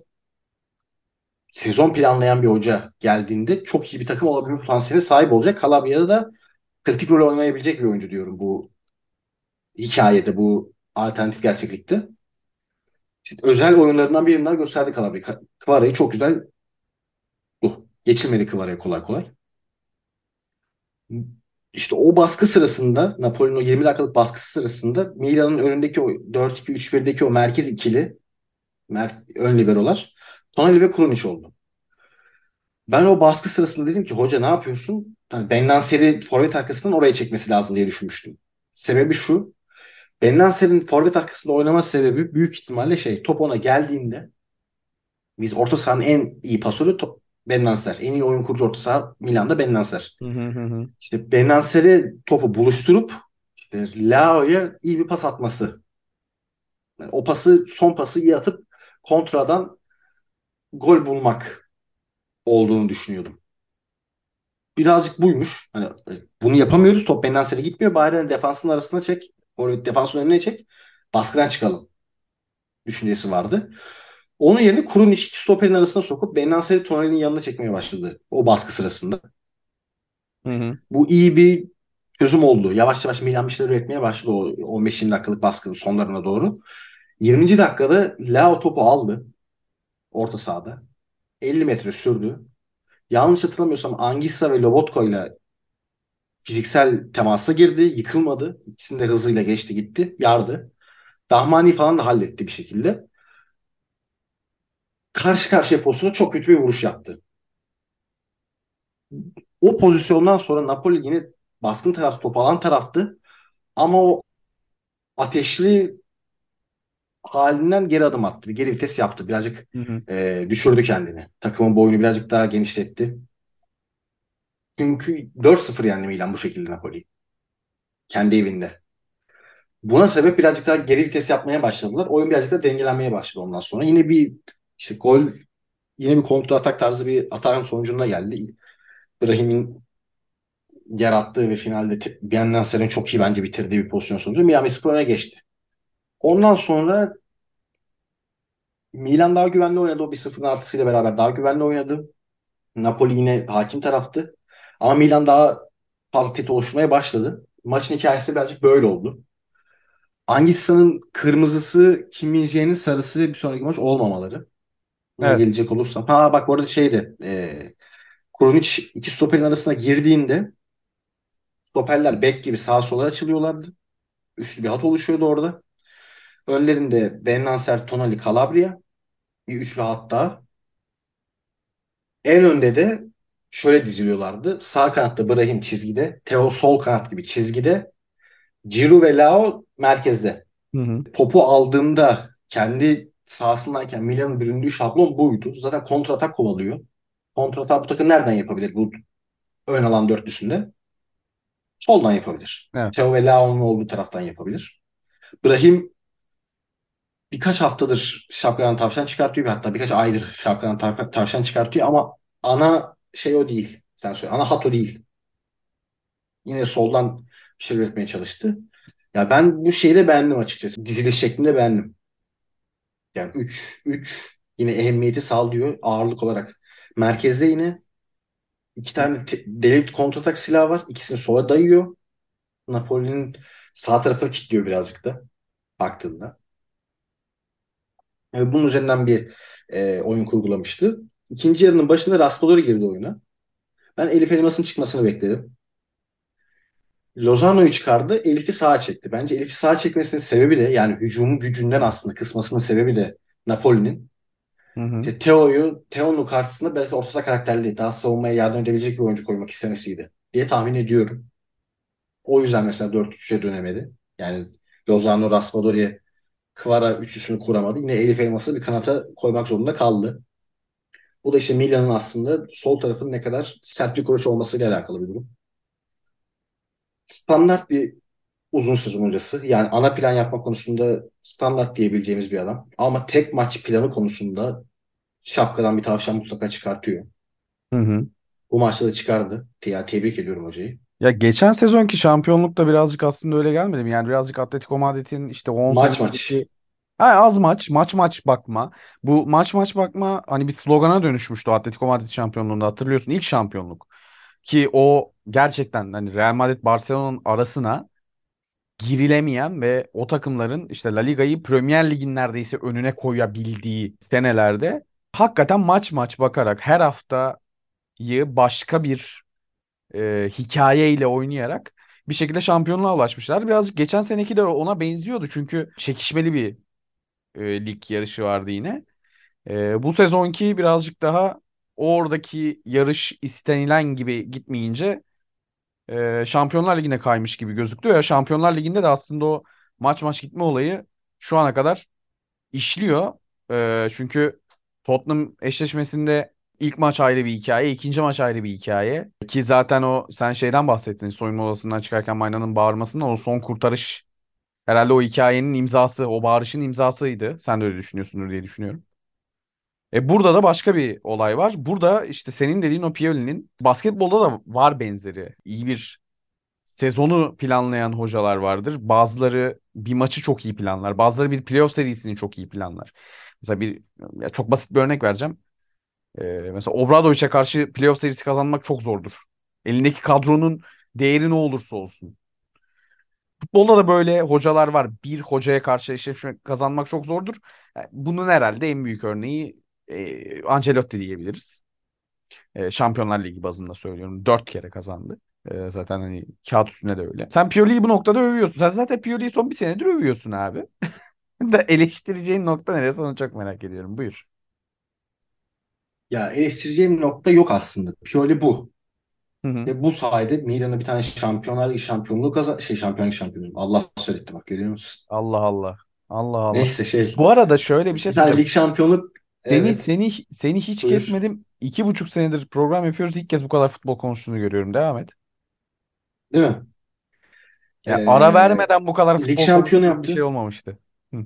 Sezon planlayan bir hoca geldiğinde çok iyi bir takım olabilme potansiyeline sahip olacak. Calabria'da da kritik rol oynayabilecek bir oyuncu diyorum bu hikayede, bu alternatif gerçeklikte. İşte özel oyunlarından birinden gösterdi Calabria. Kvara'yı çok güzel geçirmedi Kvara'ya kolay kolay. İşte o baskı sırasında Napoli'nin o 20 dakikalık baskısı sırasında Milan'ın önündeki o 4-2-3-1'deki o merkez ikili ön liberolar Tonali ve Krunic oldu. Ben o baskı sırasında dedim ki hoca ne yapıyorsun? Yani Bennacer'i forvet arkasından oraya çekmesi lazım diye düşünmüştüm. Sebebi şu. Bennacer'in forvet arkasında oynama sebebi büyük ihtimalle top ona geldiğinde biz orta sahanın en iyi pasörü Bennacer. En iyi oyun kurucu orta saha Milan'da Bennacer. Hı hı hı hı. İşte Bennacer'e topu buluşturup işte Leao'ya iyi bir pas atması. Yani o pası son pası iyi atıp kontradan gol bulmak olduğunu düşünüyordum. Birazcık buymuş. Hani bunu yapamıyoruz. Top Bennacer'e gitmiyor. Bari hani defansın arasına çek. Defansın önüne çek. Baskıdan çıkalım düşüncesi vardı. Onun yerine Krunic iki stoperin arasına sokup Bennacer'i Tonali'nin yanına çekmeye başladı. O baskı sırasında. Hı hı. Bu iyi bir çözüm oldu. Yavaş yavaş Milan bir şeyler üretmeye başladı o 15-20 dakikalık baskının sonlarına doğru. 20. dakikada Leao topu aldı orta sahada. 50 metre sürdü. Yanlış hatırlamıyorsam Anguissa ve Lobotka ile fiziksel temasa girdi. Yıkılmadı. İkisini de hızıyla geçti gitti. Yardı. Dahmani falan da halletti bir şekilde. Karşı karşıya pozisyona çok kötü bir vuruş yaptı. O pozisyondan sonra Napoli yine baskın taraf, topu alan taraftı. Ama o ateşli halinden geri adım attı. Bir geri vites yaptı. Birazcık Hı hı. düşürdü kendini. Takımın boyunu birazcık daha genişletti. Çünkü 4-0 yendi Milan bu şekilde Napoli. Kendi evinde. Buna sebep birazcık daha geri vites yapmaya başladılar. Oyun birazcık da dengelenmeye başladı ondan sonra. Yine bir işte gol, yine bir kontra atak tarzı bir atak sonucunda geldi. Brahim'in yarattığı ve finalde Biennenser'in çok iyi bence bitirdiği bir pozisyon sonucu Miami 0 öne geçti. Ondan sonra Milan daha güvenli oynadı. O 1-0'ın artısıyla beraber daha güvenli oynadı. Napoli yine hakim taraftı. Ama Milan daha fazla tehdit oluşturmaya başladı. Maçın hikayesi birazcık böyle oldu. Angissa'nın kırmızısı, Kim Min-jae'nin sarısı bir sonraki maç olmamaları. Buna Evet. gelecek olursam. Ha bak bu arada Krunic iki stoperin arasına girdiğinde stoperler bek gibi sağa sola açılıyorlardı. Üçlü bir hat oluşuyordu orada. Önlerinde Bennacer, Tonali, Calabria. Bir üçlü hatta. En önde de şöyle diziliyorlardı. Sağ kanatta Brahim çizgide. Theo sol kanat gibi çizgide. Giroud ve Leao merkezde. Hı hı. Topu aldığında kendi sahasındayken Milan'ın büründüğü şablon buydu. Zaten kontratak kovalıyor. Kontratak bu takım nereden yapabilir bu ön alan dörtlüsünde? Soldan yapabilir. Evet. Theo ve Leao'nun olduğu taraftan yapabilir. Brahim birkaç haftadır şapkadan tavşan çıkartıyor. Hatta birkaç aydır şapkadan tavşan çıkartıyor ama ana şey o değil. Sen söyle. Ana hat o değil. Yine soldan bir şey üretmeye çalıştı. Ya ben bu şeyi de beğendim açıkçası. Diziliş şeklinde beğendim. Yani 3 yine ehemmiyeti sağlıyor ağırlık olarak. Merkezde yine iki tane deli kontratak silahı var. İkisini sola dayıyor. Napoli'nin sağ tarafını kilitliyor birazcık da baktığında. Yani bunun üzerinden bir oyun kurgulamıştı. İkinci yarının başında Raspadori girdi oyuna. Ben Elif Elmas'ın çıkmasını bekledim. Lozano'yu çıkardı. Elif'i sağa çekti. Bence Elif'i sağa çekmesinin sebebi de yani hücumun gücünden aslında kısmasının sebebi de Napoli'nin. Hı hı. İşte Theo'nun karşısında belki orta saha karakterli, daha savunmaya yardım edebilecek bir oyuncu koymak istemesiydi diye tahmin ediyorum. O yüzden mesela 4-3'e dönemedi. Yani Lozano, Raspadori, Kvara üçlüsünü kuramadı. Yine Elif Elmas'ı bir kanata koymak zorunda kaldı. Bu da işte Milan'ın aslında sol tarafının ne kadar sert bir kuruş olmasıyla alakalı bir durum. Standart bir uzun sezon hocası. Yani ana plan yapma konusunda standart diyebileceğimiz bir adam. Ama tek maç planı konusunda şapkadan bir tavşan mutlaka çıkartıyor. Hı hı. Bu maçta da çıkardı. Ya tebrik ediyorum hocayı. Ya geçen sezonki şampiyonluk da birazcık aslında öyle gelmedi mi? Yani birazcık Atletico Madrid'in işte o 10 sene Maç önceki. maç. Ha, az maç, maç maç bakma. Bu maç maç bakma hani bir slogana dönüşmüştü Atletico Madrid şampiyonluğunda, hatırlıyorsun, ilk şampiyonluk. Ki o gerçekten hani Real Madrid Barcelona'nın arasına girilemeyen ve o takımların işte La Liga'yı Premier Lig'in neredeyse önüne koyabildiği senelerde hakikaten maç maç bakarak her haftayı başka bir hikayeyle oynayarak bir şekilde şampiyonluğa ulaşmışlar. Birazcık geçen seneki de ona benziyordu çünkü çekişmeli bir lig yarışı vardı yine. Bu sezonki birazcık daha oradaki yarış istenilen gibi gitmeyince Şampiyonlar Ligi'ne kaymış gibi gözüktü. Ya Şampiyonlar Ligi'nde de aslında o maç maç gitme olayı şu ana kadar işliyor. Çünkü Tottenham eşleşmesinde ilk maç ayrı bir hikaye, ikinci maç ayrı bir hikaye. Ki zaten o sen şeyden bahsettin, soyunma odasından çıkarken Mayna'nın bağırmasından, o son kurtarış herhalde o hikayenin imzası, o bağırışın imzasıydı. Sen de öyle düşünüyorsundur diye düşünüyorum. Burada da başka bir olay var. Burada işte senin dediğin o Pioli'nin basketbolda da var benzeri. İyi bir sezonu planlayan hocalar vardır. Bazıları bir maçı çok iyi planlar. Bazıları bir playoff serisini çok iyi planlar. Mesela ya çok basit bir örnek vereceğim. Mesela Obradoviç'e karşı playoff serisi kazanmak çok zordur. Elindeki kadronun değeri ne olursa olsun. Futbolda da böyle hocalar var. Bir hocaya karşı eşleşme kazanmak çok zordur. Bunun herhalde en büyük örneği Ancelotti diyebiliriz. Şampiyonlar Ligi bazında söylüyorum. 4 kere kazandı. Zaten hani kağıt üstünde de öyle. Sen Pioli'yi bu noktada övüyorsun. Sen zaten Pioli'yi son bir senedir övüyorsun abi. Da eleştireceğin nokta neresi onu çok merak ediyorum. Buyur. Ya eleştireceğim nokta yok aslında. Pioli bu. Hı hı. Ve bu sayede Milan'a bir tane Şampiyonlar Ligi şampiyonluğu Şampiyonluk şampiyonu. Allah söyletti bak, görüyor musun? Allah Allah. Allah Allah. Neyse şey. Bu arada şöyle bir şey Bir tane söyleyeceğim. lig şampiyonluk, Seni evet, seni seni hiç buyur. kesmedim. 2,5 senedir program yapıyoruz. İlk kez bu kadar futbol konuştuğunu görüyorum. Devam et. Değil mi? Ya ara Ee, vermeden bu kadar lig futbol şampiyonu konuştuğum bir yaptı. şey olmamıştı. Hı.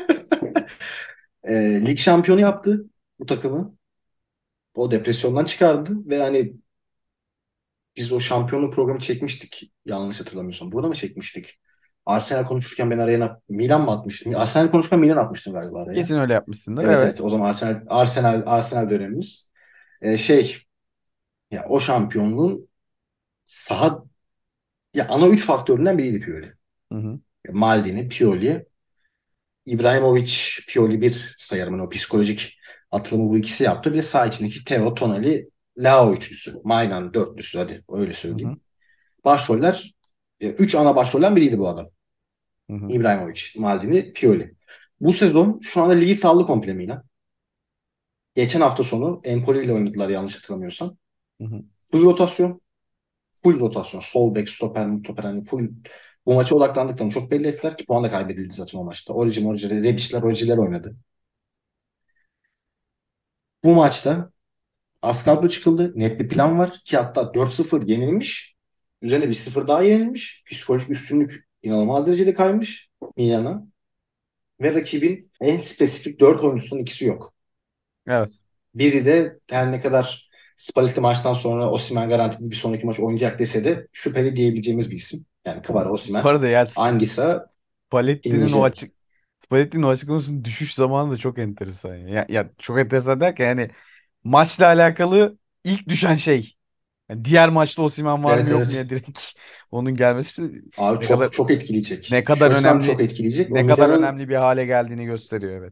Lig şampiyonu yaptı bu takımı. O depresyondan çıkardı ve hani biz o şampiyonluk programı çekmiştik, yanlış hatırlamıyorsam. Burada mı çekmiştik? Arsenal konuşurken ben araya Milan mı atmıştım? Arsenal konuşurken Milan atmıştım galiba araya. Kesin öyle yapmışsındır. Evet, Evet. evet, o zaman Arsenal dönemimiz. Şey, ya o şampiyonluğun saha, ya ana üç faktöründen biriydi Pioli. Hı hı. Maldini, Pioli, İbrahimovic, Pioli bir sayarım. Yani o psikolojik atılımı bu ikisi yaptı. Bir de sağ içindeki Theo, Tonali, Leao üçlüsü. Maydan dörtlüsü, hadi öyle Hı hı. söyleyeyim. Başroller, üç ana başrolden biriydi bu adam. Hı hı. İbrahimovic, Maldini, Pioli. Bu sezon şu anda ligi saldı komple Milan. Geçen hafta sonu Empoli ile oynadılar yanlış hatırlamıyorsam. Hı hı. Full rotasyon. Full rotasyon. Sol bek, stoper, stoper, hani full, bu maça odaklandıklarını çok belli ettiler ki puan da kaybedildi zaten o maçta. Orici, Rebişler oynadı. Bu maçta az kadro çıkıldı. Net bir plan var ki hatta 4-0 yenilmiş. Üzerine bir sıfır daha yenilmiş. Psikolojik üstünlük inanılmaz derecede kaymış Milan'a. Ve rakibin en spesifik 4 oyuncusunun ikisi yok. Evet. Biri de her ne kadar Spalletti maçtan sonra Osimhen garantili bir sonraki maç oynayacak dese de şüpheli diyebileceğimiz bir isim. Yani Kvara, Bu Osimhen, arada ya Anguissa, Spalletti'nin o Kim açık Spalletti'nin o açıklamasının düşüş zamanı da çok enteresan ya. Ya çok enteresan derken yani maçla alakalı ilk düşen şey. Yani diğer maçta Osimhen var mı Evet, yok mu evet. ya direkt onun gelmesi işte Abi ne kadar çok çok etkileyecek. ne Şu kadar açıdan çok önemli etkileyecek. O ne kadar Milan'ın, önemli bir hale geldiğini gösteriyor, evet.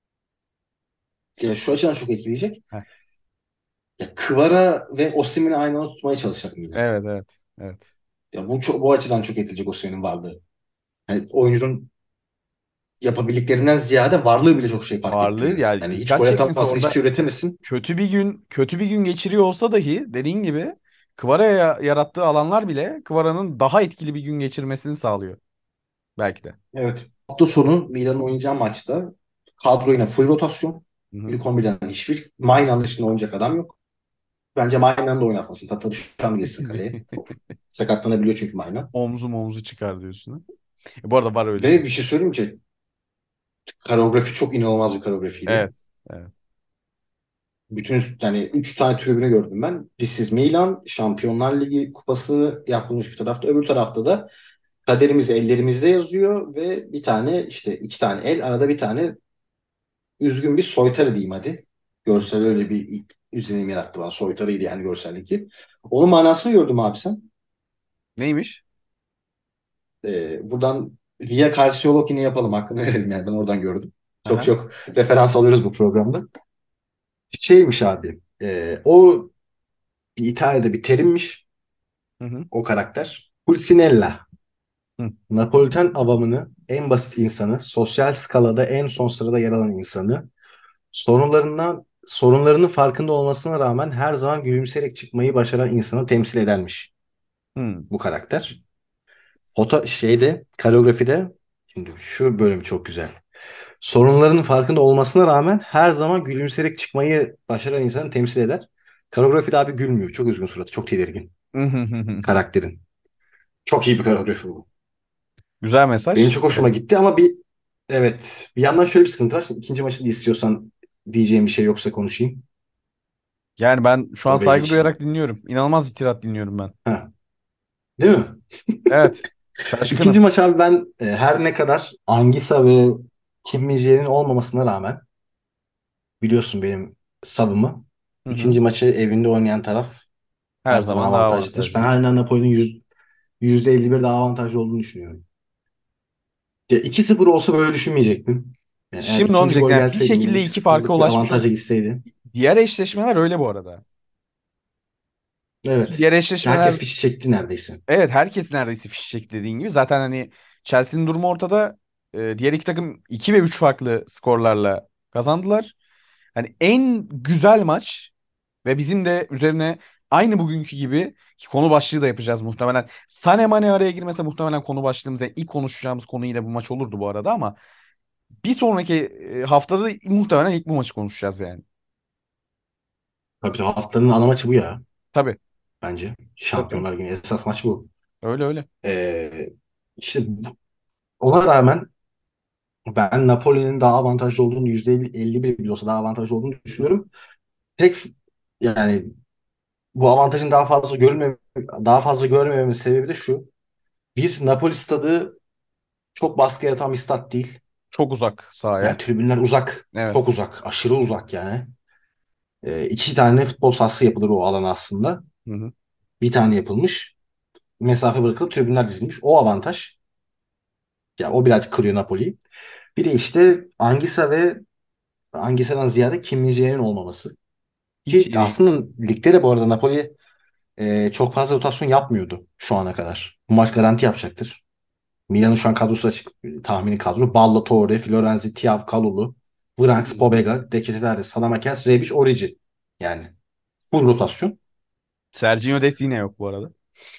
ya şu açıdan çok etkileyecek. Heh, Ya Kvara ve Osimhen'i aynı anda tutmaya çalışacak Milan. evet evet evet. Ya bu açıdan çok etkileyecek Osimhen'in varlığı. Yani oyuncunun yapabildiklerinden ziyade varlığı bile çok şey fark Varlığı ettiriyor. yani Yani hiç dikkat gol çekmesi atamazsın, hiçbir orada şey üretemesin. kötü bir gün geçiriyor olsa dahi dediğin gibi Kvara'ya yarattığı alanlar bile Kvara'nın daha etkili bir gün geçirmesini sağlıyor belki de. Evet. Hafta sonu Milan'ın oynayacağı maçta kadro yine full rotasyon. Hı hı. İlk 11'den hiçbir Maynard dışında oynayacak adam yok. Bence Maynard'ı da oynatmasın. Tata Düşen girsin kaleye. Sakatlanabiliyor çünkü Maynard. Omzu çıkar diyorsun. Ha? Bu arada var öyle Ve bir. bir şey söyleyeyim ki koreografi çok inanılmaz bir koreografiydi. Evet. Evet. Bütün, yani 3 tane tribünü gördüm ben. This is Milan, Şampiyonlar Ligi kupası yapılmış bir tarafta. Öbür tarafta da kaderimiz ellerimizde yazıyor ve bir tane, işte iki tane el, arada bir tane üzgün bir soytarı diyeyim hadi. Görsel öyle bir izlenim yarattı bana. Soytarıydı yani görseldeki. Onun manasını gördüm abi sen. Neymiş? Buradan Via Karşıyolog yine yapalım. Hakkını verelim yani. Ben oradan gördüm. Çok Aha. çok referans alıyoruz bu programda. Şeymiş abi. O bir İtalya'da bir terimmiş. Hı hı. O karakter. Pulcinella. Hı. Napoliten avamını, en basit insanı, sosyal skalada en son sırada yer alan insanı, sorunlarının farkında olmasına rağmen her zaman gülümseyerek çıkmayı başaran insanı temsil edermiş Hı. bu karakter. Koreografide, şimdi şu bölüm çok güzel. Sorunlarının farkında olmasına rağmen her zaman gülümseyerek çıkmayı başaran insanı temsil eder. Koreografide abi gülmüyor. Çok üzgün suratı. Çok tedirgin Hı hı hı hı. karakterin. Çok iyi bir koreografi bu. Güzel Benim mesaj. çok hoşuma gitti ama evet, bir yandan şöyle bir sıkıntı var. Şimdi ikinci maçı da istiyorsan, diyeceğim bir şey yoksa konuşayım. Yani ben şu an Oraya saygı geçeyim. duyarak dinliyorum. İnanılmaz itirat dinliyorum ben. Ha, değil mi? Evet. İkinci Şaşkınım. maç abi, ben her ne kadar Anguissa ve Kim Min-jae'nin olmamasına rağmen, biliyorsun benim savımı, Hı hı. ikinci maçı evinde oynayan taraf Her her zaman zaman daha avantajlıdır. Ben avantajlıdır. halen Napoli'nin %51 daha avantajlı olduğunu düşünüyorum. Ya 2-0 olsa böyle düşünmeyecektim. Yani eğer Şimdi onu ikinci gol diyecektim. Yani bir gelseydi, yine şekilde iki farka 2-0'lık bir ulaşmış ol. avantaja gitseydi. Diğer eşleşmeler öyle bu arada. Ki Evet. diğer eşleşmeler Herkes fişi çekti neredeyse. evet herkes neredeyse fişecek dediğin gibi. Zaten hani Chelsea'nin durumu ortada. Diğer iki takım 2 ve 3 farklı skorlarla kazandılar. Hani en güzel maç ve bizim de üzerine aynı bugünkü gibi ki konu başlığı da yapacağız muhtemelen. Sané Mané araya girmese muhtemelen konu başlığımıza ilk konuşacağımız konu yine bu maç olurdu bu arada ama bir sonraki haftada muhtemelen ilk bu maçı konuşacağız yani. Tabii tabii, haftanın ana maçı bu ya, Tabii. bence. Tabii canım. Şampiyonlar Ligi esas maç bu. Öyle öyle. Ee, işte ona rağmen ben Napoli'nin daha avantajlı olduğunu, %51 bile olsa daha avantajlı olduğunu düşünüyorum. Tek yani bu avantajın daha fazla görmememin sebebi de şu. Bir, Napoli stadı çok baskı yaratan bir stat değil. Çok uzak Yani sahaya. tribünler uzak. Çok Evet. uzak. Aşırı uzak yani. İki tane futbol sahası yapılır o alana aslında. Hı hı. Bir tane yapılmış. Mesafe bırakılıp tribünler dizilmiş. O avantaj. Ya o birazcık kırıyor Napoli'yi. Bir de işte Angissa'dan ziyade Kim Min-jae'nin olmaması. Hiç Ki iyi değil. aslında ligde de bu arada Napoli çok fazla rotasyon yapmıyordu şu ana kadar. Bu maç garanti yapacaktır. Milan'ın şu an kadrosu açık, tahmini kadro. Balla, Torre, Florenzi, Thiaw, Kalulu, Hı Vranks, hı. Pobega, De Ketelaere, Salamakers, Rebic, Origi. Yani full rotasyon. Sergio Dest yine yok bu arada.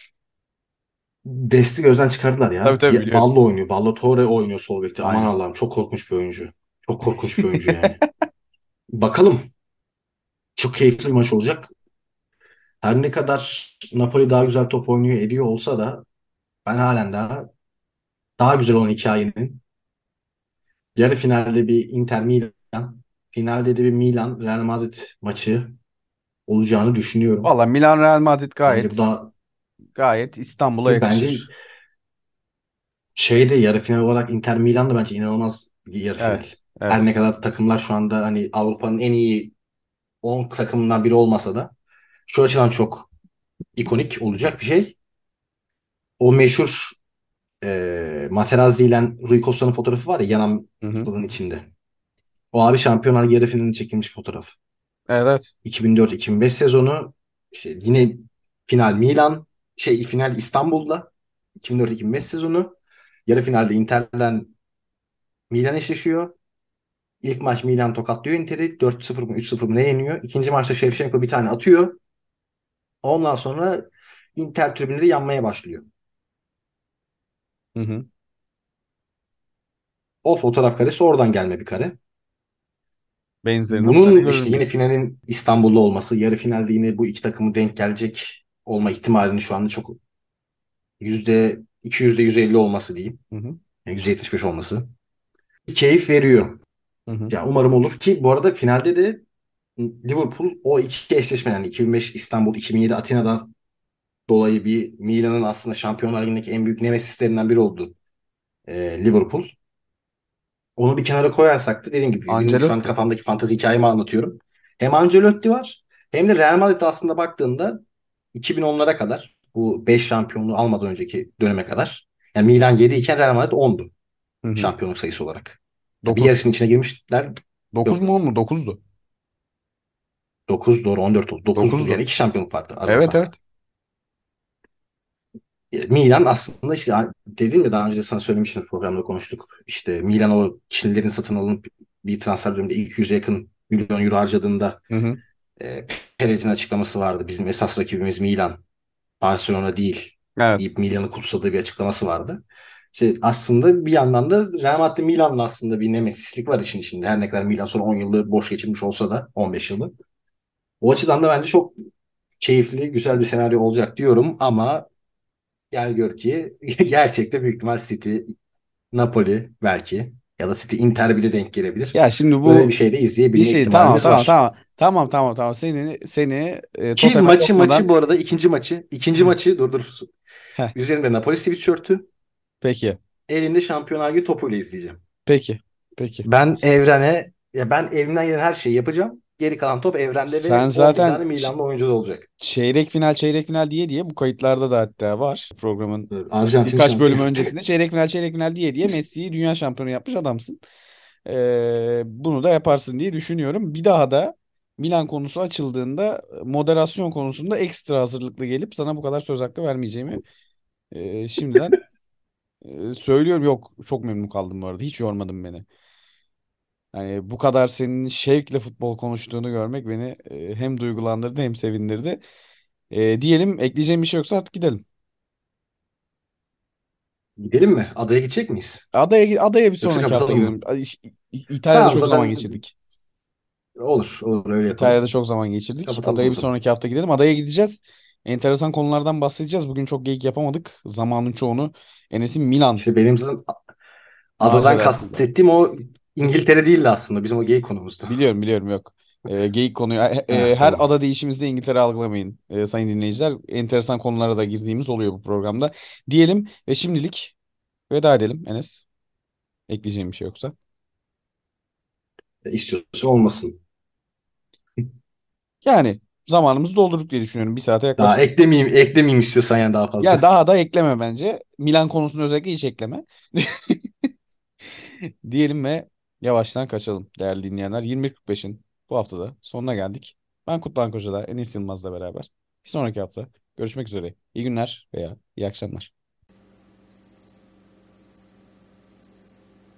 Desti gözden çıkardılar Tabii ya. tabii biliyorum. Ballo oynuyor. Ballo Torre oynuyor sol bekte. Aman Aynen. Allah'ım, çok korkunç bir oyuncu. Çok korkunç bir oyuncu yani. Bakalım. Çok keyifli bir maç olacak. Her ne kadar Napoli daha güzel top oynuyor ediyor olsa da, ben halen daha güzel olan hikayenin yarı finalde bir Inter Milan, finalde de bir Milan Real Madrid maçı olacağını düşünüyorum. Valla Milan Real Madrid Bence bu gayet da gayet İstanbul'a bence yakışır. şeyde yarı final olarak Inter Milan da bence inanılmaz bir yarı final. Evet. Her Evet. ne kadar takımlar şu anda hani Avrupa'nın en iyi 10 takımından biri olmasa da, şu açıdan çok ikonik olacak bir şey. O meşhur Materazzi ile Rui Costa'nın fotoğrafı var ya, yanan Hı hı. stadın içinde. O abi Şampiyonlar Ligi yarı finalinde çekilmiş fotoğraf. Evet. Evet. 2004-2005 sezonu, işte yine final Milan, final İstanbul'da, 2004-2005 sezonu. Yarı finalde Inter'den Milan eşleşiyor. İlk maç Milan tokatlıyor Inter'i. 4-0 mı 3-0 mı ne yeniyor. İkinci maçta Shevchenko bir tane atıyor. Ondan sonra Inter tribünleri yanmaya başlıyor. Hı hı. O fotoğraf karesi oradan gelme bir kare. Benzerini bu sene Bunun görürüm işte yine diyorsun. finalin İstanbul'da olması, yarı finalde yine bu iki takımı denk gelecek olma ihtimalini şu anda çok, %200, %150 olması diyeyim. Hı hı. Yani %75 olması. Keyif veriyor. Hı hı. Ya umarım olur ki, bu arada finalde de Liverpool o iki eşleşmeden, yani 2005 İstanbul, 2007 Atina'dan dolayı bir Milan'ın aslında Şampiyonlar Ligi'ndeki en büyük nemesislerinden biri oldu Liverpool. Onu bir kenara koyarsak da, dediğim gibi benim şu an Ancelotti. kafamdaki fantezi hikayemi anlatıyorum. Hem Ancelotti var, hem de Real Madrid aslında baktığında 2010'lara kadar, bu 5 şampiyonluğu almadan önceki döneme kadar Yani Milan 7 iken Real Madrid 10'du Hı hı. şampiyonluk sayısı olarak. Ya bir 9. yarısının içine girmişler. 9 Yok, mu 10 mu? 9'du. 9 doğru, 14 oldu. 9'du. Yani 9'du. iki şampiyonluk vardı arada Evet fark. evet. Milan aslında işte dedim ya, daha önce de sana söylemiştim, programda konuştuk. İşte Milan o Çinlilerin satın alınıp bir transfer döneminde 200'e yakın milyon euro harcadığında Hı hı. e, Perez'in açıklaması vardı. Bizim esas rakibimiz Milan, Barcelona değil Evet. deyip Milan'ı kutsadığı bir açıklaması vardı. İşte aslında bir yandan da Real Madrid Milan'la aslında bir nemesislik var işin içinde. Her ne kadar Milan son 10 yılı boş geçirmiş olsa da, 15 yılı. O açıdan da bence çok keyifli, güzel bir senaryo olacak diyorum ama gel gör ki gerçekte büyük ihtimal City, Napoli belki ya da City Inter bile denk gelebilir. Ya şimdi Böyle bir bu şey de bir izleyebilme şey, tamam ihtimalimiz tamam var. tamam tamam tamam tamam seni Ki toteme maçı sokmadan. bu arada, ikinci maçı dur. Heh, Üzerinde Napoli sweatshirt'ü, peki elinde Şampiyonlar Ligi topuyla izleyeceğim. peki peki. Ben evrimden gelen her şeyi yapacağım. Geri kalan top evrende Sen ve 11 zaten tane Milanlı oyuncu da olacak. çeyrek final diye bu kayıtlarda da hatta var programın Arjantin birkaç bölüm şampiyon. öncesinde çeyrek final diye Messi'yi dünya şampiyonu yapmış adamsın. Bunu da yaparsın diye düşünüyorum. Bir daha da Milan konusu açıldığında moderasyon konusunda ekstra hazırlıklı gelip sana bu kadar söz hakkı vermeyeceğimi şimdiden söylüyorum. Yok, çok memnun kaldım bu arada. Hiç yormadın beni. Yani bu kadar senin şevkle futbol konuştuğunu görmek beni hem duygulandırdı hem sevindirdi. Diyelim, ekleyeceğim bir şey yoksa artık gidelim. Gidelim mi? Adaya gidecek miyiz? Adaya bir Yoksa sonraki hafta kapatalım gidelim. mı? İtalya'da Tamam, çok zaman zaten geçirdik. olur öyle İtalya'da yapalım. çok zaman geçirdik. Kapatalım Adaya o bir zaman. sonraki hafta gidelim. Adaya gideceğiz. Enteresan konulardan bahsedeceğiz. Bugün çok geyik yapamadık. Zamanın çoğunu Enes'in Milan İşte benim zaten adadan macerasıyla. kastettiğim o İngiltere değildi aslında. Bizim o gay konumuzdu. Biliyorum biliyorum, yok. Geyik konuyu Ha, her tamam. ada değişimizde İngiltere algılamayın sayın dinleyiciler. Enteresan konulara da girdiğimiz oluyor bu programda. Diyelim ve şimdilik veda edelim Enes. Ekleyeceğim bir şey yoksa. İstiyorsa olmasın. Yani zamanımızı doldurduk diye düşünüyorum. Bir saate Daha yaklaştık. eklemeyeyim istiyorsan yani daha Ya fazla. daha da ekleme bence. Milan konusunu özellikle hiç ekleme. Diyelim ve yavaştan kaçalım değerli dinleyenler. 20.45'in bu haftada sonuna geldik. Ben Kutlan Koca'da Enes Yılmaz'la beraber. Bir sonraki hafta görüşmek üzere. İyi günler veya iyi akşamlar.